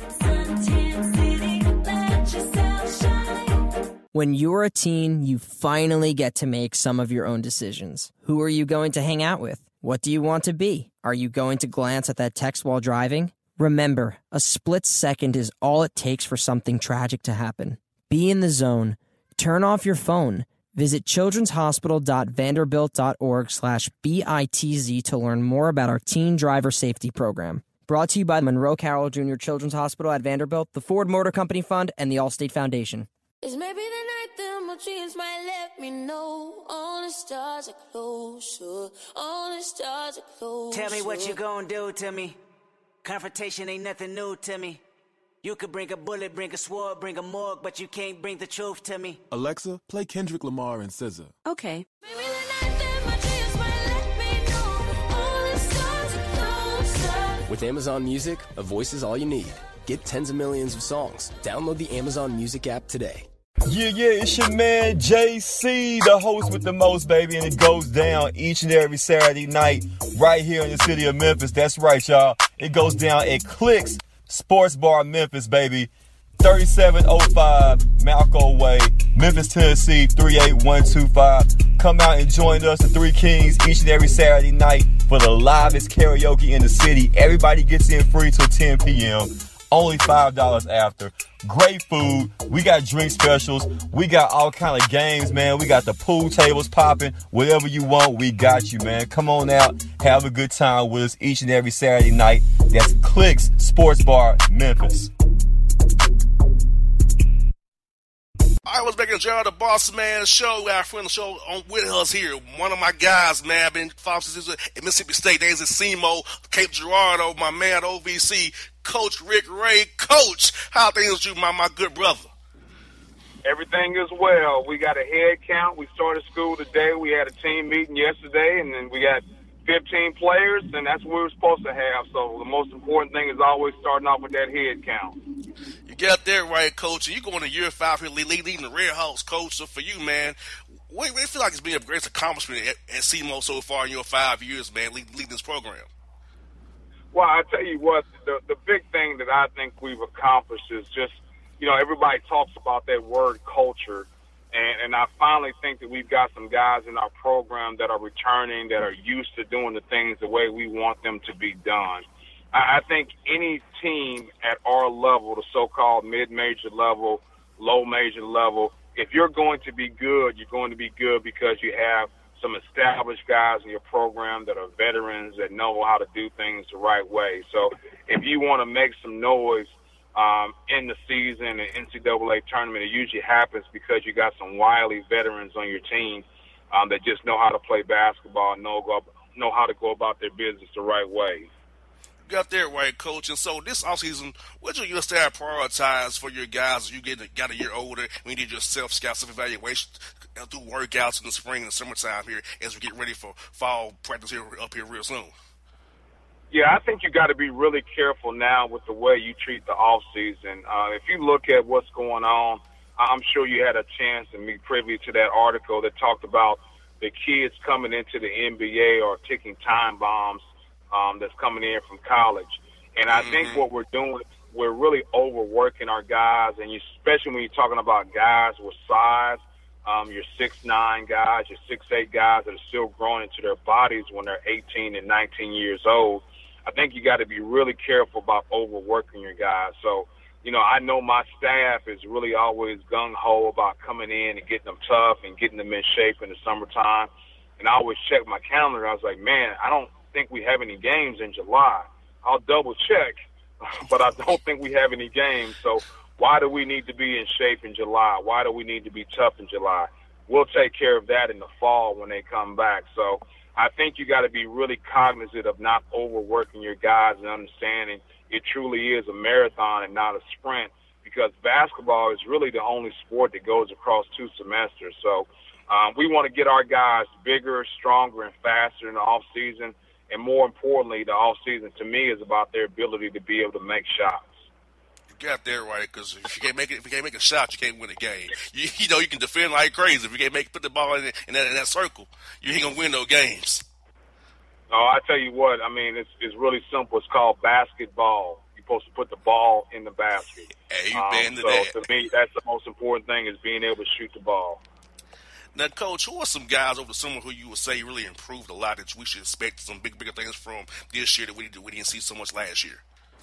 When you're a teen, you finally get to make some of your own decisions. Who are you going to hang out with? What do you want to be? Are you going to glance at that text while driving? Remember, a split second is all it takes for something tragic to happen. Be in the zone. Turn off your phone. Visit childrenshospital.vanderbilt.org slash BITZ to learn more about our teen driver safety program. Brought to you by the Monroe Carroll Junior Children's Hospital at Vanderbilt, the Ford Motor Company Fund, and the Allstate Foundation. It's maybe the night that my dreams might let me know. All the stars are closer. All the stars are closer. Tell me what you gonna do to me. Confrontation ain't nothing new to me. You could bring a bullet, bring a sword, bring a morgue, but you can't bring the truth to me. Alexa, play Kendrick Lamar and S Z A. Okay. With Amazon Music, a voice is all you need. Get tens of millions of songs. Download the Amazon Music app today. Yeah, yeah, it's your man J C, the host with the most, baby, and it goes down each and every Saturday night right here in the city of Memphis. That's right, y'all. It goes down at Clicks Sports Bar Memphis, baby. thirty-seven oh five Malco Way, Memphis, Tennessee, three eight one two five. Come out and join us, the Three Kings, each and every Saturday night for the livest karaoke in the city. Everybody gets in free till ten p.m. Only five dollars after. Great food. We got drink specials. We got all kind of games, man. We got the pool tables popping. Whatever you want, we got you, man. Come on out. Have a good time with us each and every Saturday night. That's Clicks Sports Bar, Memphis. I was making Gerald the Boss Man show, our friend the show on with us here. One of my guys, man, I've been following since at Mississippi State. There's in SEMO, Cape Girardeau, my man O V C, Coach Rick Ray. Coach, how things with you, my, my good brother? Everything is well. We got a head count. We started school today. We had a team meeting yesterday, and then we got fifteen players, and that's what we were supposed to have. So the most important thing is always starting off with that head count. You got that right, Coach. And you're going to year five here, leading the Red Hawks, Coach. So for you, man, what do you feel like it's been a great accomplishment at, at SEMO so far in your five years, man, leading, leading this program? Well, I tell you what, the the big thing that I think we've accomplished is just, you know, everybody talks about that word culture. And, and I finally think that we've got some guys in our program that are returning, that are used to doing the things the way we want them to be done. I, I think any team at our level, the so-called mid-major level, low-major level, if you're going to be good, you're going to be good because you have some established guys in your program that are veterans that know how to do things the right way. So if you want to make some noise Um, in the season and N C double A tournament, it usually happens because you got some wily veterans on your team um, that just know how to play basketball and know, go, know how to go about their business the right way. Got that right, Coach. And so this offseason, what do you start prioritize for your guys as you get got a year older when you did your self-scout, self-evaluation, do workouts in the spring and the summertime here as we get ready for fall practice here up here real soon? Yeah, I think you got to be really careful now with the way you treat the off season. Uh, if you look at what's going on, I'm sure you had a chance to be privy to that article that talked about the kids coming into the N B A or ticking time bombs um, that's coming in from college. And I mm-hmm. think what we're doing, we're really overworking our guys, and you, especially when you're talking about guys with size, um, your six nine guys, your six eight guys that are still growing into their bodies when they're eighteen and nineteen years old. I think you got to be really careful about overworking your guys. So, you know, I know my staff is really always gung-ho about coming in and getting them tough and getting them in shape in the summertime. And I always check my calendar. I was like, man, I don't think we have any games in July. I'll double-check, but I don't think we have any games. So why do we need to be in shape in July? Why do we need to be tough in July? We'll take care of that in the fall when they come back. So I think you got to be really cognizant of not overworking your guys and understanding it truly is a marathon and not a sprint, because basketball is really the only sport that goes across two semesters. So um, we want to get our guys bigger, stronger, and faster in the off season. And more importantly, the off season to me is about their ability to be able to make shots. You got that right, because if you can't make it, if you can't make a shot, you can't win a game. You, you know, you can defend like crazy. If you can't make put the ball in, in that in that circle, you ain't gonna win no games. Oh, I tell you what, I mean, it's it's really simple. It's called basketball. You're supposed to put the ball in the basket. Amen um, to so that. to me, that's the most important thing, is being able to shoot the ball. Now, Coach, who are some guys over the summer who you would say really improved a lot that we should expect some big, bigger things from this year that we, we didn't see so much last year?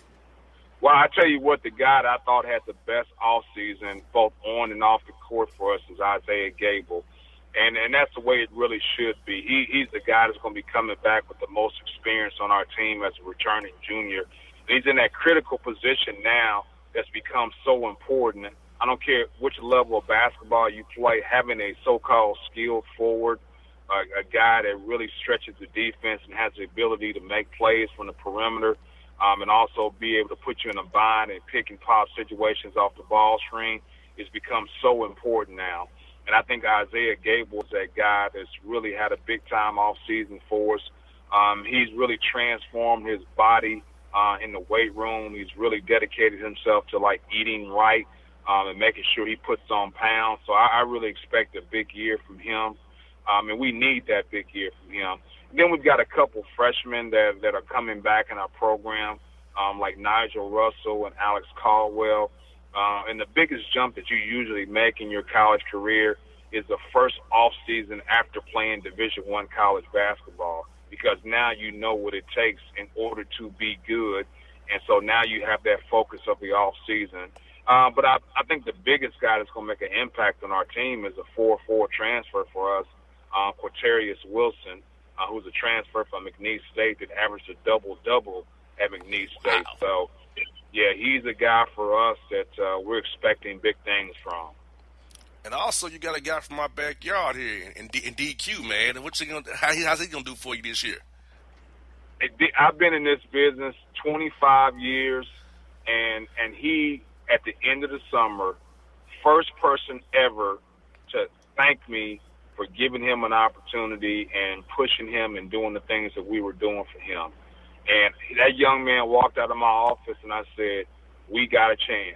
Well, I tell you what, the guy that I thought had the best offseason, both on and off the court for us, is Isaiah Gable. And and that's the way it really should be. He He's the guy that's going to be coming back with the most experience on our team as a returning junior. And he's in that critical position now that's become so important. I don't care which level of basketball you play, having a so-called skilled forward, uh, a guy that really stretches the defense and has the ability to make plays from the perimeter, um, and also be able to put you in a bind and pick and pop situations off the ball screen has become so important now. And I think Isaiah Gable is that guy that's really had a big-time offseason for us. Um, he's really transformed his body uh, in the weight room. He's really dedicated himself to, like, eating right um, and making sure he puts on pounds. So I, I really expect a big year from him, um, and we need that big year from him. And then we've got a couple freshmen that, that are coming back in our program, um, like Nigel Russell and Alex Caldwell. Uh, and the biggest jump that you usually make in your college career is the first off season after playing Division One college basketball, because now you know what it takes in order to be good, and so now you have that focus of the off season. Uh, but I, I think the biggest guy that's going to make an impact on our team is a four four transfer for us, uh, Quatarius Wilson, uh, who's a transfer from McNeese State that averaged a double-double at McNeese State. Wow. So, yeah, he's a guy for us that uh, we're expecting big things from. And also, you got a guy from my backyard here in, D- in D Q, man. And what's he gonna? How, how's he gonna do for you this year? I've been in this business twenty-five years, and and he, at the end of the summer, first person ever to thank me for giving him an opportunity and pushing him and doing the things that we were doing for him. And that young man walked out of my office, and I said, we got a chance.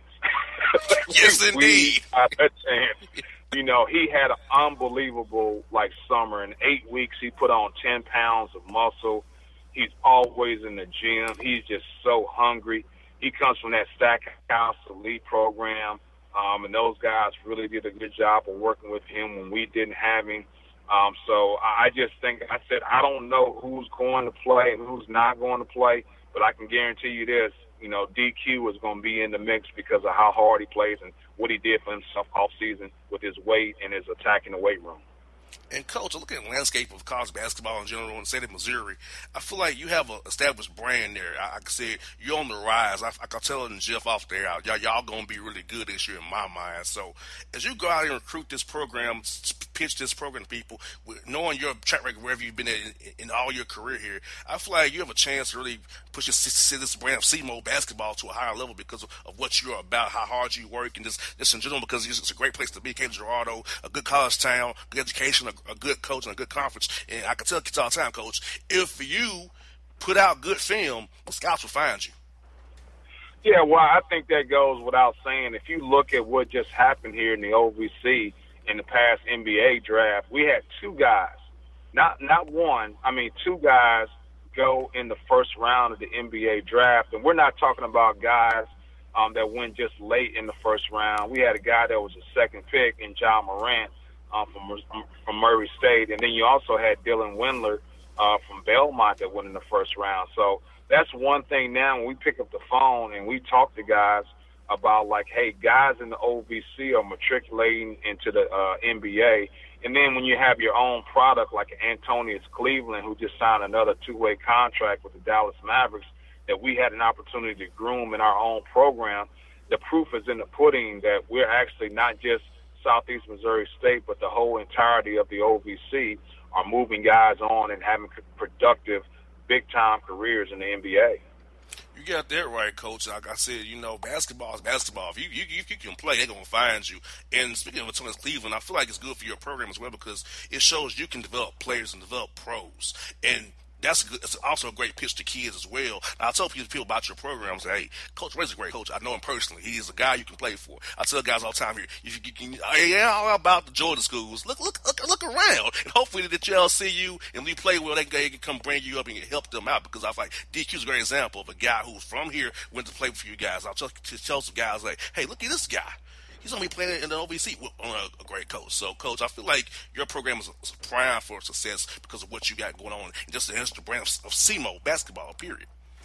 Yes, we, indeed. We got a chance. You know, he had an unbelievable, like, summer. In eight weeks, he put on ten pounds of muscle. He's always in the gym. He's just so hungry. He comes from that Stackhouse Elite program, um, and those guys really did a good job of working with him when we didn't have him. Um, so I just think, I said, I don't know who's going to play and who's not going to play, but I can guarantee you this, you know, D Q is going to be in the mix because of how hard he plays and what he did for himself off season with his weight and his attack in the weight room. And, Coach, I look at the landscape of college basketball in general in the state of Missouri. I feel like you have an established brand there. I, I can say you're on the rise. I, I can tell it and Jeff off there. Y'all, y'all going to be really good this year in my mind. So as you go out and recruit this program, pitch this program to people, knowing your track record wherever you've been at in, in all your career here, I feel like you have a chance to really push this, this brand of C M O basketball to a higher level because of, of what you're about, how hard you work, and just, just in general because it's a great place to be. Cape Girardeau, a good college town, good education, a, a good coach, and a good conference. And I can tell kids all the time, Coach, if you put out good film, the scouts will find you. Yeah, well, I think that goes without saying. If you look at what just happened here in the O V C in the past N B A draft, we had two guys, not not one, I mean two guys go in the first round of the N B A draft. And we're not talking about guys um, that went just late in the first round. We had a guy that was a second pick in John Morant uh, from, from Murray State. And then you also had Dylan Windler uh, from Belmont that went in the first round. So that's one thing now when we pick up the phone and we talk to guys about, like, hey, guys in the O V C are matriculating into the uh, N B A. And then when you have your own product like Antonius Cleveland, who just signed another two-way contract with the Dallas Mavericks that we had an opportunity to groom in our own program, the proof is in the pudding that we're actually not just Southeast Missouri State, but the whole entirety of the O V C are moving guys on and having productive, big-time careers in the N B A. You got that right, Coach. Like I said, you know, basketball is basketball. If you, you, if you can play, they're going to find you. And speaking of Antonius Cleveland, I feel like it's good for your program as well because it shows you can develop players and develop pros. And that's good. It's also a great pitch to kids as well. Now, I tell people about your program, say, hey, Coach Ray's a great coach. I know him personally. He is a guy you can play for. I tell guys all the time here, if you can, yeah, all about the Jordan schools. Look, look, look, look around, and hopefully that y'all see you and when you play well, they can, they can come bring you up and help them out. Because I feel like D Q's a great example of a guy who's from here went to play for you guys. I'll tell, tell some guys like, hey, look at this guy. He's going to be playing in the O V C with on a, a great coach. So, Coach, I feel like your program is, is primed for success because of what you got going on and just the extra brand of, of C M O basketball, period.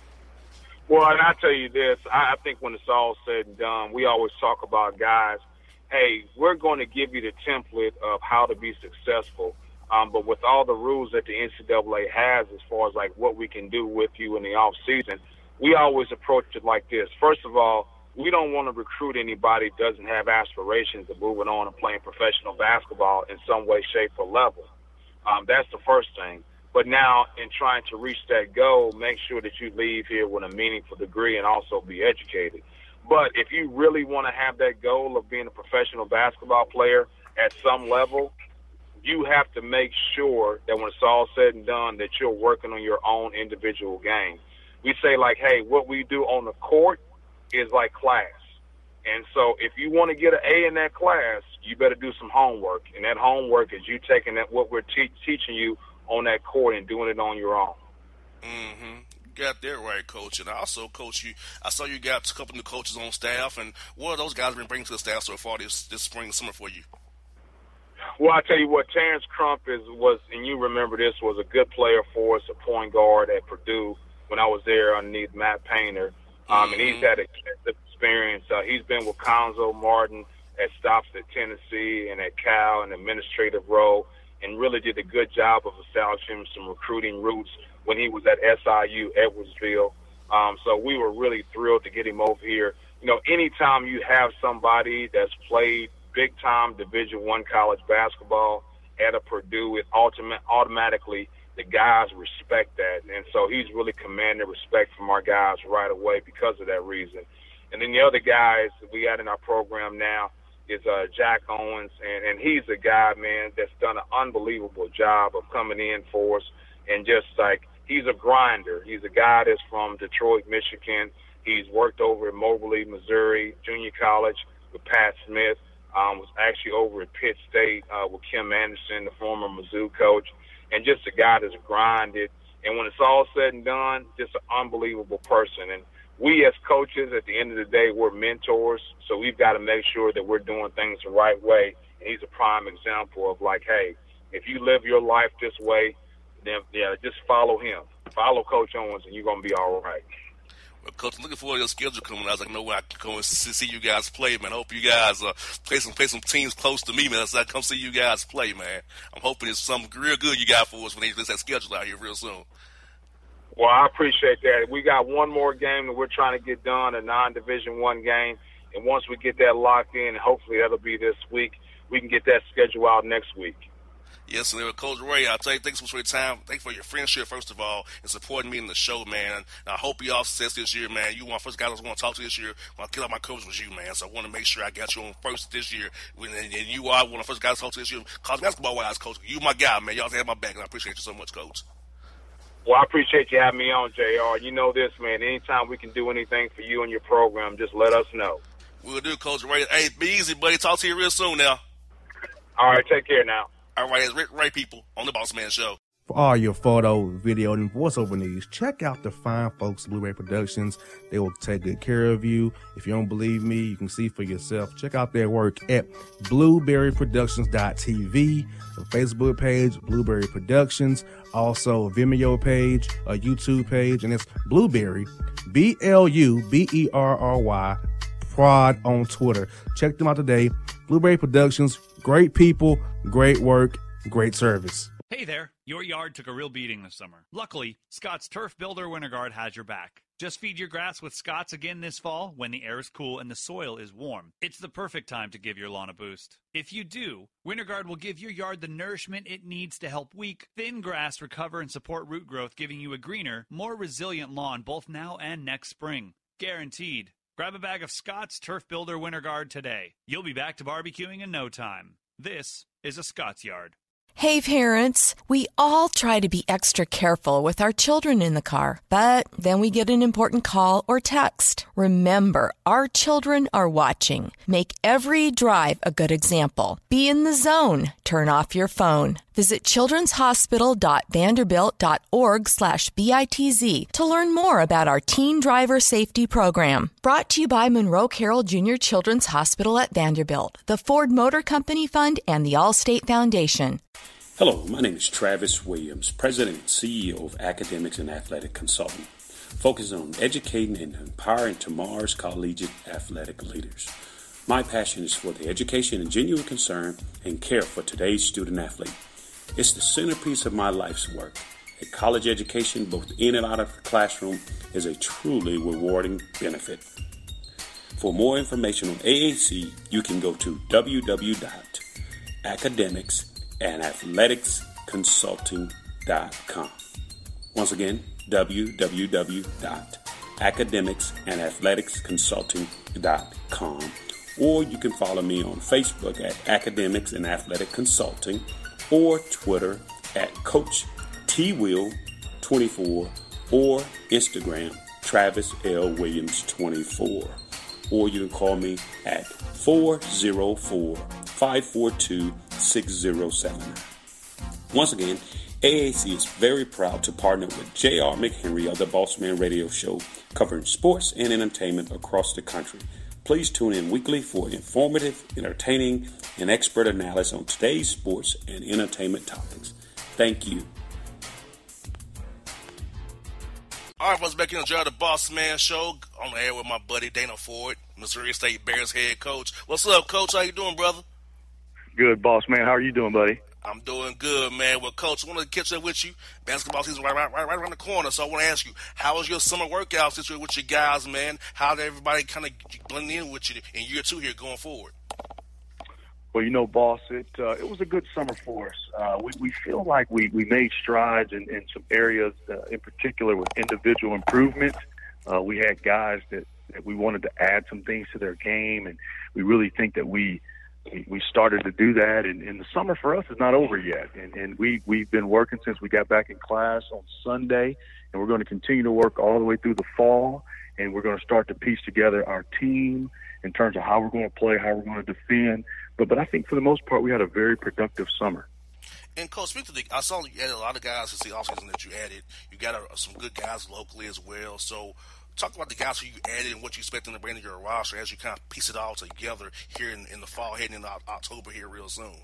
Well, and I tell you this, I, I think when it's all said and done, we always talk about guys, hey, we're going to give you the template of how to be successful. Um, but with all the rules that the N C double A has as far as, like, what we can do with you in the off season, we always approach it like this. First of all, we don't want to recruit anybody who doesn't have aspirations of moving on and playing professional basketball in some way, shape, or level. Um, that's the first thing. But now, in trying to reach that goal, make sure that you leave here with a meaningful degree and also be educated. But if you really want to have that goal of being a professional basketball player at some level, you have to make sure that when it's all said and done that you're working on your own individual game. We say, like, hey, what we do on the court is like class. And so if you want to get an A in that class, you better do some homework. And that homework is you taking that what we're te- teaching you on that court and doing it on your own. Mm-hmm. You got that right, Coach. And also, Coach, you I saw you got a couple new coaches on staff. And what have those guys been bringing to the staff so far this, this spring and summer for you? Well, I tell you what, Terrence Crump is was, and you remember this, was a good player for us, a point guard at Purdue when I was there underneath Matt Painter. Um, mm-hmm. And he's had extensive experience. Uh, he's been with Conzo Martin at Stops at Tennessee and at Cal in an administrative role, and really did a good job of establishing some recruiting roots when he was at S I U Edwardsville. Um, so we were really thrilled to get him over here. You know, anytime you have somebody that's played big-time Division One college basketball at a Purdue, it ultimate, automatically the guys respect that. And so he's really commanded respect from our guys right away because of that reason. And then the other guys we got in our program now is uh, Jack Owens, and, and he's a guy, man, that's done an unbelievable job of coming in for us and just like he's a grinder. He's a guy that's from Detroit, Michigan. He's worked over at Moberly, Missouri, junior college with Pat Smith. Um, was actually over at Pitt State uh, with Kim Anderson, the former Mizzou coach, and just a guy that's grinded. And when it's all said and done, just an unbelievable person. And we as coaches, at the end of the day, we're mentors, so we've got to make sure that we're doing things the right way. And he's a prime example of like, hey, if you live your life this way, then yeah, just follow him. Follow Coach Owens, and you're going to be all right. Well, Coach, I'm looking forward to your schedule coming. I was like, no way I can come and see you guys play, man. I hope you guys uh, play some play some teams close to me, man, so I come see you guys play, man. I'm hoping it's something real good you got for us when they release that schedule out here real soon. Well, I appreciate that. We got one more game that we're trying to get done, a non-Division One game, and once we get that locked in, hopefully that'll be this week, we can get that schedule out next week. Yes, and Coach Ray, I'll tell you, thanks so much for your time. Thanks for your friendship, first of all, and supporting me in the show, man. And I hope you all success this year, man. You one of the first guys I was going to talk to this year when I killed out my coach was you, man. So I want to make sure I got you on first this year. And, and you are one of the first guys to talk to this year, college basketball-wise, Coach. You my guy, man. Y'all have my back, and I appreciate you so much, Coach. Well, I appreciate you having me on, J R. You know this, man. Anytime we can do anything for you and your program, just let us know. We'll do, Coach Ray. Hey, be easy, buddy. Talk to you real soon now. All right, take care now. All right, it's Rick Ray people on the Boss Man Show. For all your photo, video, and voiceover needs, check out the fine folks at Blueberry Productions. They will take good care of you. If you don't believe me, you can see for yourself. Check out their work at blueberry productions dot t v, the Facebook page, Blueberry Productions, also a Vimeo page, a YouTube page, and it's Blueberry, B L U B E R R Y, Prod on Twitter. Check them out today. Blueberry Productions, great people, great work, great service. Hey there, your yard took a real beating this summer. Luckily, Scott's Turf Builder WinterGuard has your back. Just feed your grass with Scott's again this fall when the air is cool and the soil is warm. It's the perfect time to give your lawn a boost. If you do, WinterGuard will give your yard the nourishment it needs to help weak, thin grass recover and support root growth, giving you a greener, more resilient lawn both now and next spring. Guaranteed. Grab a bag of Scott's Turf Builder WinterGuard today. You'll be back to barbecuing in no time. This is a Scott's Yard. Hey parents, we all try to be extra careful with our children in the car, but then we get an important call or text. Remember, our children are watching. Make every drive a good example. Be in the zone. Turn off your phone. Visit childrenshospital.vanderbilt.org slash BITZ to learn more about our teen driver safety program. Brought to you by Monroe Carroll Junior Children's Hospital at Vanderbilt, the Ford Motor Company Fund, and the Allstate Foundation. Hello, my name is Travis Williams, President and C E O of Academics and Athletic Consultant, focusing on educating and empowering tomorrow's collegiate athletic leaders. My passion is for the education and genuine concern and care for today's student athlete. It's the centerpiece of my life's work. A college education, both in and out of the classroom, is a truly rewarding benefit. For more information on A A C, you can go to w w w dot academics and athletics consulting dot com. Once again, w w w dot academics and athletics consulting dot com. Or you can follow me on Facebook at Academics and Athletic Consulting, or Twitter at Coach T Will twenty-four, or Instagram Travis L. Williams twenty-four. Or you can call me at four oh four, five four two, six oh seven nine. Once again, A A C is very proud to partner with J R. McHenry of the Boss Man Radio Show, covering sports and entertainment across the country. Please tune in weekly for informative, entertaining, and expert analysis on today's sports and entertainment topics. Thank you. All right, folks, back here on the Boss Man Show, on the air with my buddy Dana Ford, Missouri State Bears head coach. What's up, Coach? How you doing, brother? Good, Boss Man. How are you doing, buddy? I'm doing good, man. Well, Coach, I wanted to catch up with you. Basketball season right, right, right, right around the corner, so I want to ask you, how was your summer workout situation with your guys, man? How did everybody kind of blend in with you in year two here going forward? Well, you know, boss, it uh, it was a good summer for us. Uh, we, we feel like we, we made strides in, in some areas, uh, in particular with individual improvement. Uh, we had guys that, that we wanted to add some things to their game, and we really think that we we, we started to do that. And, and the summer for us is not over yet. And, and we, we've been working since we got back in class on Sunday, and we're going to continue to work all the way through the fall, and we're going to start to piece together our team in terms of how we're going to play, how we're going to defend. But but I think for the most part, we had a very productive summer. And, Coach, speak to the, I saw you added a lot of guys to the offseason that you added. You got a, some good guys locally as well. So talk about the guys who you added and what you expect them to bring to your roster as you kind of piece it all together here in, in the fall, heading into October here real soon.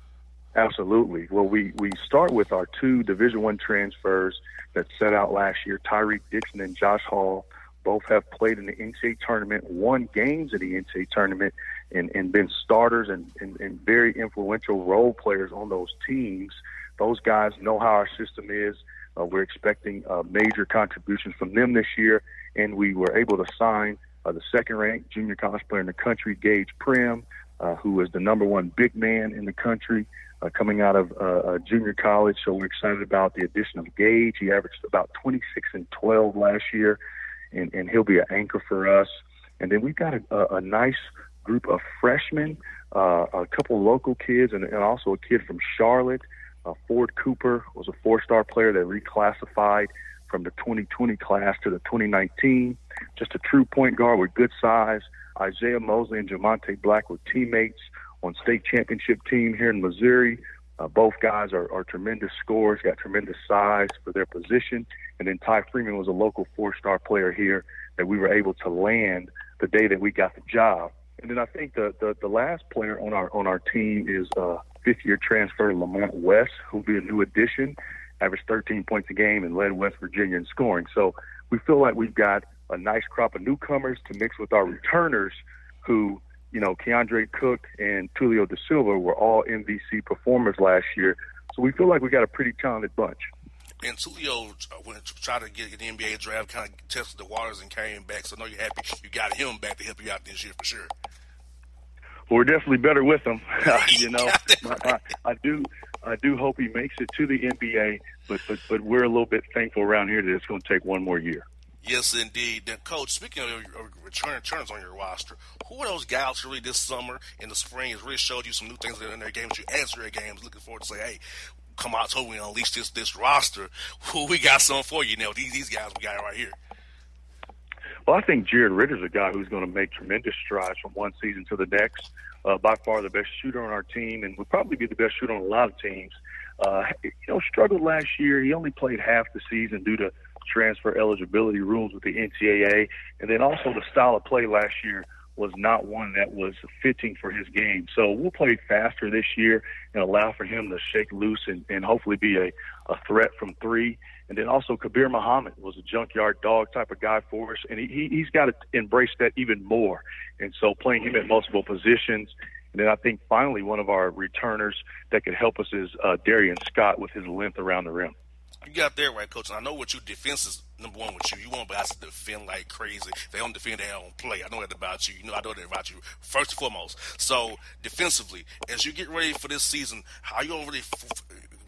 Absolutely. Well, we, we start with our two Division One transfers that set out last year, Tyreek Dixon and Josh Hall. Both have played in the N C A A tournament, won games in the N C A A tournament, and, and been starters and, and, and very influential role players on those teams. Those guys know how our system is. Uh, we're expecting uh, major contributions from them this year, and we were able to sign uh, the second-ranked junior college player in the country, Gage Prim, uh, who is the number one big man in the country uh, coming out of uh, uh, junior college. So we're excited about the addition of Gage. He averaged about twenty-six and twelve last year. And, and he'll be an anchor for us. And then we've got a, a, a nice group of freshmen, uh, a couple local kids, and, and also a kid from Charlotte. Uh, Ford Cooper was a four-star player that reclassified from the twenty twenty class to the twenty nineteen. Just a true point guard with good size. Isaiah Mosley and Jamonte Black were teammates on state championship team here in Missouri. Uh, both guys are, are tremendous scorers, got tremendous size for their position. And then Ty Freeman was a local four-star player here that we were able to land the day that we got the job. And then I think the the, the last player on our on our team is uh, fifth-year transfer Lamont West, who'll be a new addition, averaged thirteen points a game and led West Virginia in scoring. So we feel like we've got a nice crop of newcomers to mix with our returners who, you know, Keandre Cook and Tulio Da Silva were all M V C performers last year. So we feel like we got a pretty talented bunch. And Tulio, when tried to get in the N B A draft, kind of tested the waters and came back. So I know you're happy you got him back to help you out this year for sure. Well, we're definitely better with him. you know, I, I, I do I do hope he makes it to the N B A, but, but, but we're a little bit thankful around here that it's going to take one more year. Yes, indeed. Then, Coach, speaking of return returns on your roster, who are those guys really this summer in the spring has really showed you some new things in their games, you answer their games, looking forward to say, hey, come October, we unleash this this roster. Who we got something for you now. These these guys we got right here. Well, I think Jared Ritter's a guy who's going to make tremendous strides from one season to the next. Uh, by far the best shooter on our team, and would probably be the best shooter on a lot of teams. Uh, you know, struggled last year. He only played half the season due to transfer eligibility rules with the N C A A, and then also the style of play last year was not one that was fitting for his game. So we'll play faster this year and allow for him to shake loose and, and hopefully be a, a threat from three. And then also Kabir Muhammad was a junkyard dog type of guy for us, and he, he, he's got to embrace that even more. And so playing him at multiple positions. And then I think finally one of our returners that could help us is uh, Darian Scott with his length around the rim. You got there right, Coach. And I know what your defense is number one with you. You want guys to defend like crazy. If they don't defend, they don't play. I know that about you. You know, I know that about you first and foremost. So defensively, as you get ready for this season, how are you going to really f-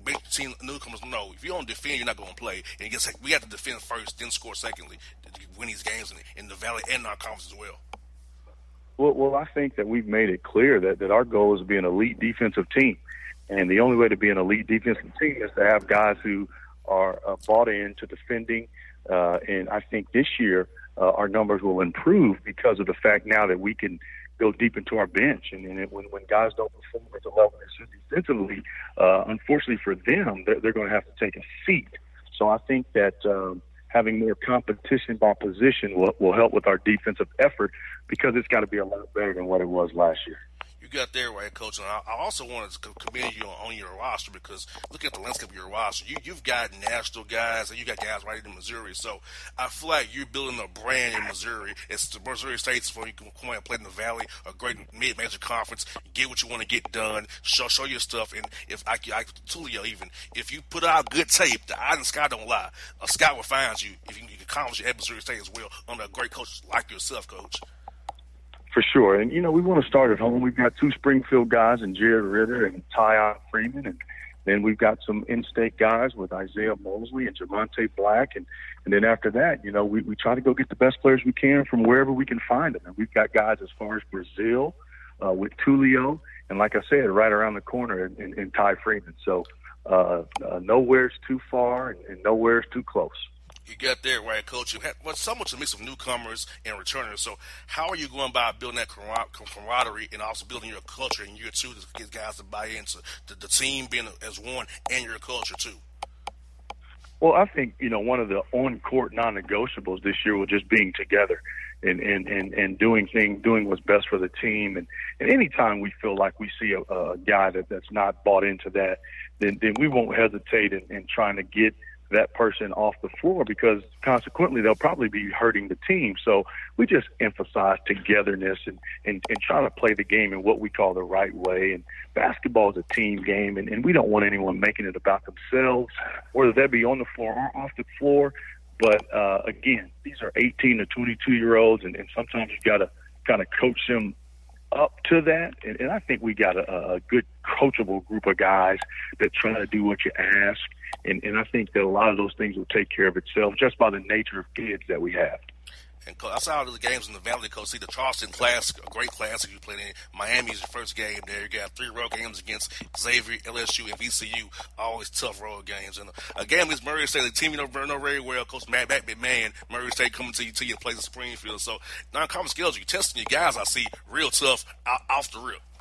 make team newcomers know if you don't defend, you're not going to play. And it gets, we have to defend first, then score secondly to win these games in, in the Valley and our conference as well. Well, well, I think that we've made it clear that, that our goal is to be an elite defensive team. And the only way to be an elite defensive team is to have guys who are uh, bought into defending. Uh, and I think this year uh, our numbers will improve because of the fact now that we can go deep into our bench. And, and it, when, when guys don't perform at the level they should defensively, uh, unfortunately for them, they're, they're going to have to take a seat. So I think that um, having more competition by position will, will help with our defensive effort because it's got to be a lot better than what it was last year. You got there right, Coach. And I, I also wanted to commend you on, on your roster because look at the landscape of your roster. You, you've got national guys and you got guys right in Missouri. So I feel like you're building a brand in Missouri. It's the Missouri State's where you can come and play in the Valley, a great mid-major conference, get what you want to get done, show show your stuff. And if I, I Tulio even, if you put out good tape, the eye and the sky don't lie. A scout will find you if you, you can accomplish it at Missouri State as well under a great coach like yourself, Coach. For sure. And, you know, we want to start at home. We've got two Springfield guys and Jared Ritter and Tyon Freeman. And then we've got some in-state guys with Isaiah Mosley and Javante Black. And, and then after that, you know, we, we try to go get the best players we can from wherever we can find them. And we've got guys as far as Brazil uh, with Tulio. And like I said, right around the corner in, in, in Ty Freeman. So uh, uh, nowhere's too far and, and nowhere's too close. You got there right, Coach. You had well, so much a mix of newcomers and returners. So how are you going about building that camaraderie and also building your culture in year two to get guys to buy into the, the team being as one and your culture too? Well, I think, you know, one of the on-court non-negotiables this year was just being together and, and, and, and doing thing, doing what's best for the team. And, and anytime we feel like we see a, a guy that, that's not bought into that, then, then we won't hesitate in, in trying to get that person off the floor because consequently they'll probably be hurting the team. So we just emphasize togetherness and, and, and try to play the game in what we call the right way. And basketball is a team game, and, and we don't want anyone making it about themselves, whether that be on the floor or off the floor. But, uh, again, these are eighteen to twenty-two-year-olds, and, and sometimes you got to kind of coach them up to that. And, and I think we got a, a good coachable group of guys that try to do what you ask. And, and I think that a lot of those things will take care of itself just by the nature of kids that we have. And I saw all the games in the Valley, Coach. See the Charleston Classic, a great classic you played in. Miami's your first game there. You got three road games against Xavier, L S U, and V C U. Always tough road games. And a game against Murray State, the team you know very well. Coach Matt McMahon, Murray State coming to you to your place in Springfield. So non-conference skills, you're testing your guys. I see real tough off the rip.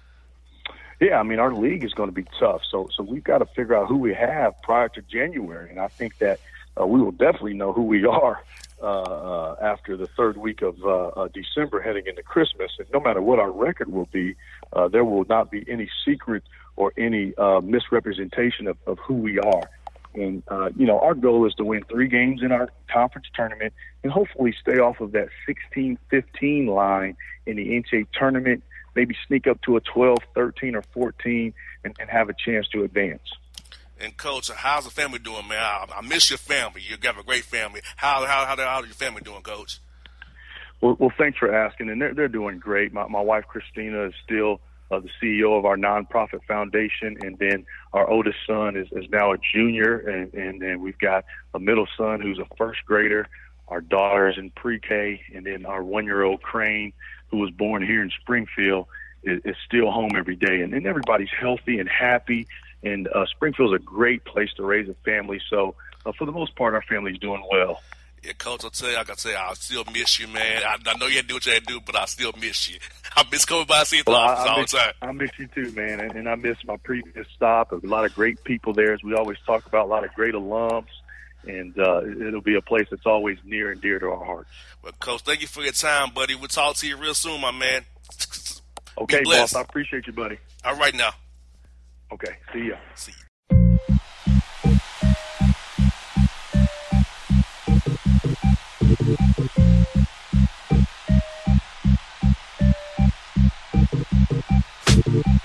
Yeah, I mean, our league is going to be tough. So so we've got to figure out who we have prior to January. And I think that uh, we will definitely know who we are uh, uh, after the third week of uh, uh, December heading into Christmas. And no matter what our record will be, uh, there will not be any secret or any uh, misrepresentation of, of who we are. And, uh, you know, our goal is to win three games in our conference tournament and hopefully stay off of that sixteen fifteen line in the N C double A tournament, maybe sneak up to a twelve, thirteen, or fourteen, and, and have a chance to advance. And, Coach, how's the family doing, man? I, I miss your family. You got a great family. How how how how are your family doing, Coach? Well, well, thanks for asking. And they're they're doing great. My my wife Christina is still uh, the C E O of our nonprofit foundation, and then our oldest son is, is now a junior, and and then we've got a middle son who's a first grader. Our daughter's in pre-K, and then our one-year-old Crane, who was born here in Springfield, is, is still home every day. And, and everybody's healthy and happy, and uh, Springfield's a great place to raise a family. So uh, for the most part, our family's doing well. Yeah, Coach, I'll tell you, I can tell you, I still miss you, man. I, I know you had to do what you had to do, but I still miss you. I miss coming by and seeing the well, office I, I all miss, the time. I miss you too, man, and, and I miss my previous stop. There's a lot of great people there, as we always talk about, a lot of great alums. And uh, it'll be a place that's always near and dear to our hearts. Well, Coach, thank you for your time, buddy. We'll talk to you real soon, my man. Okay, boss. I appreciate you, buddy. All right, now. Okay, see ya. See you.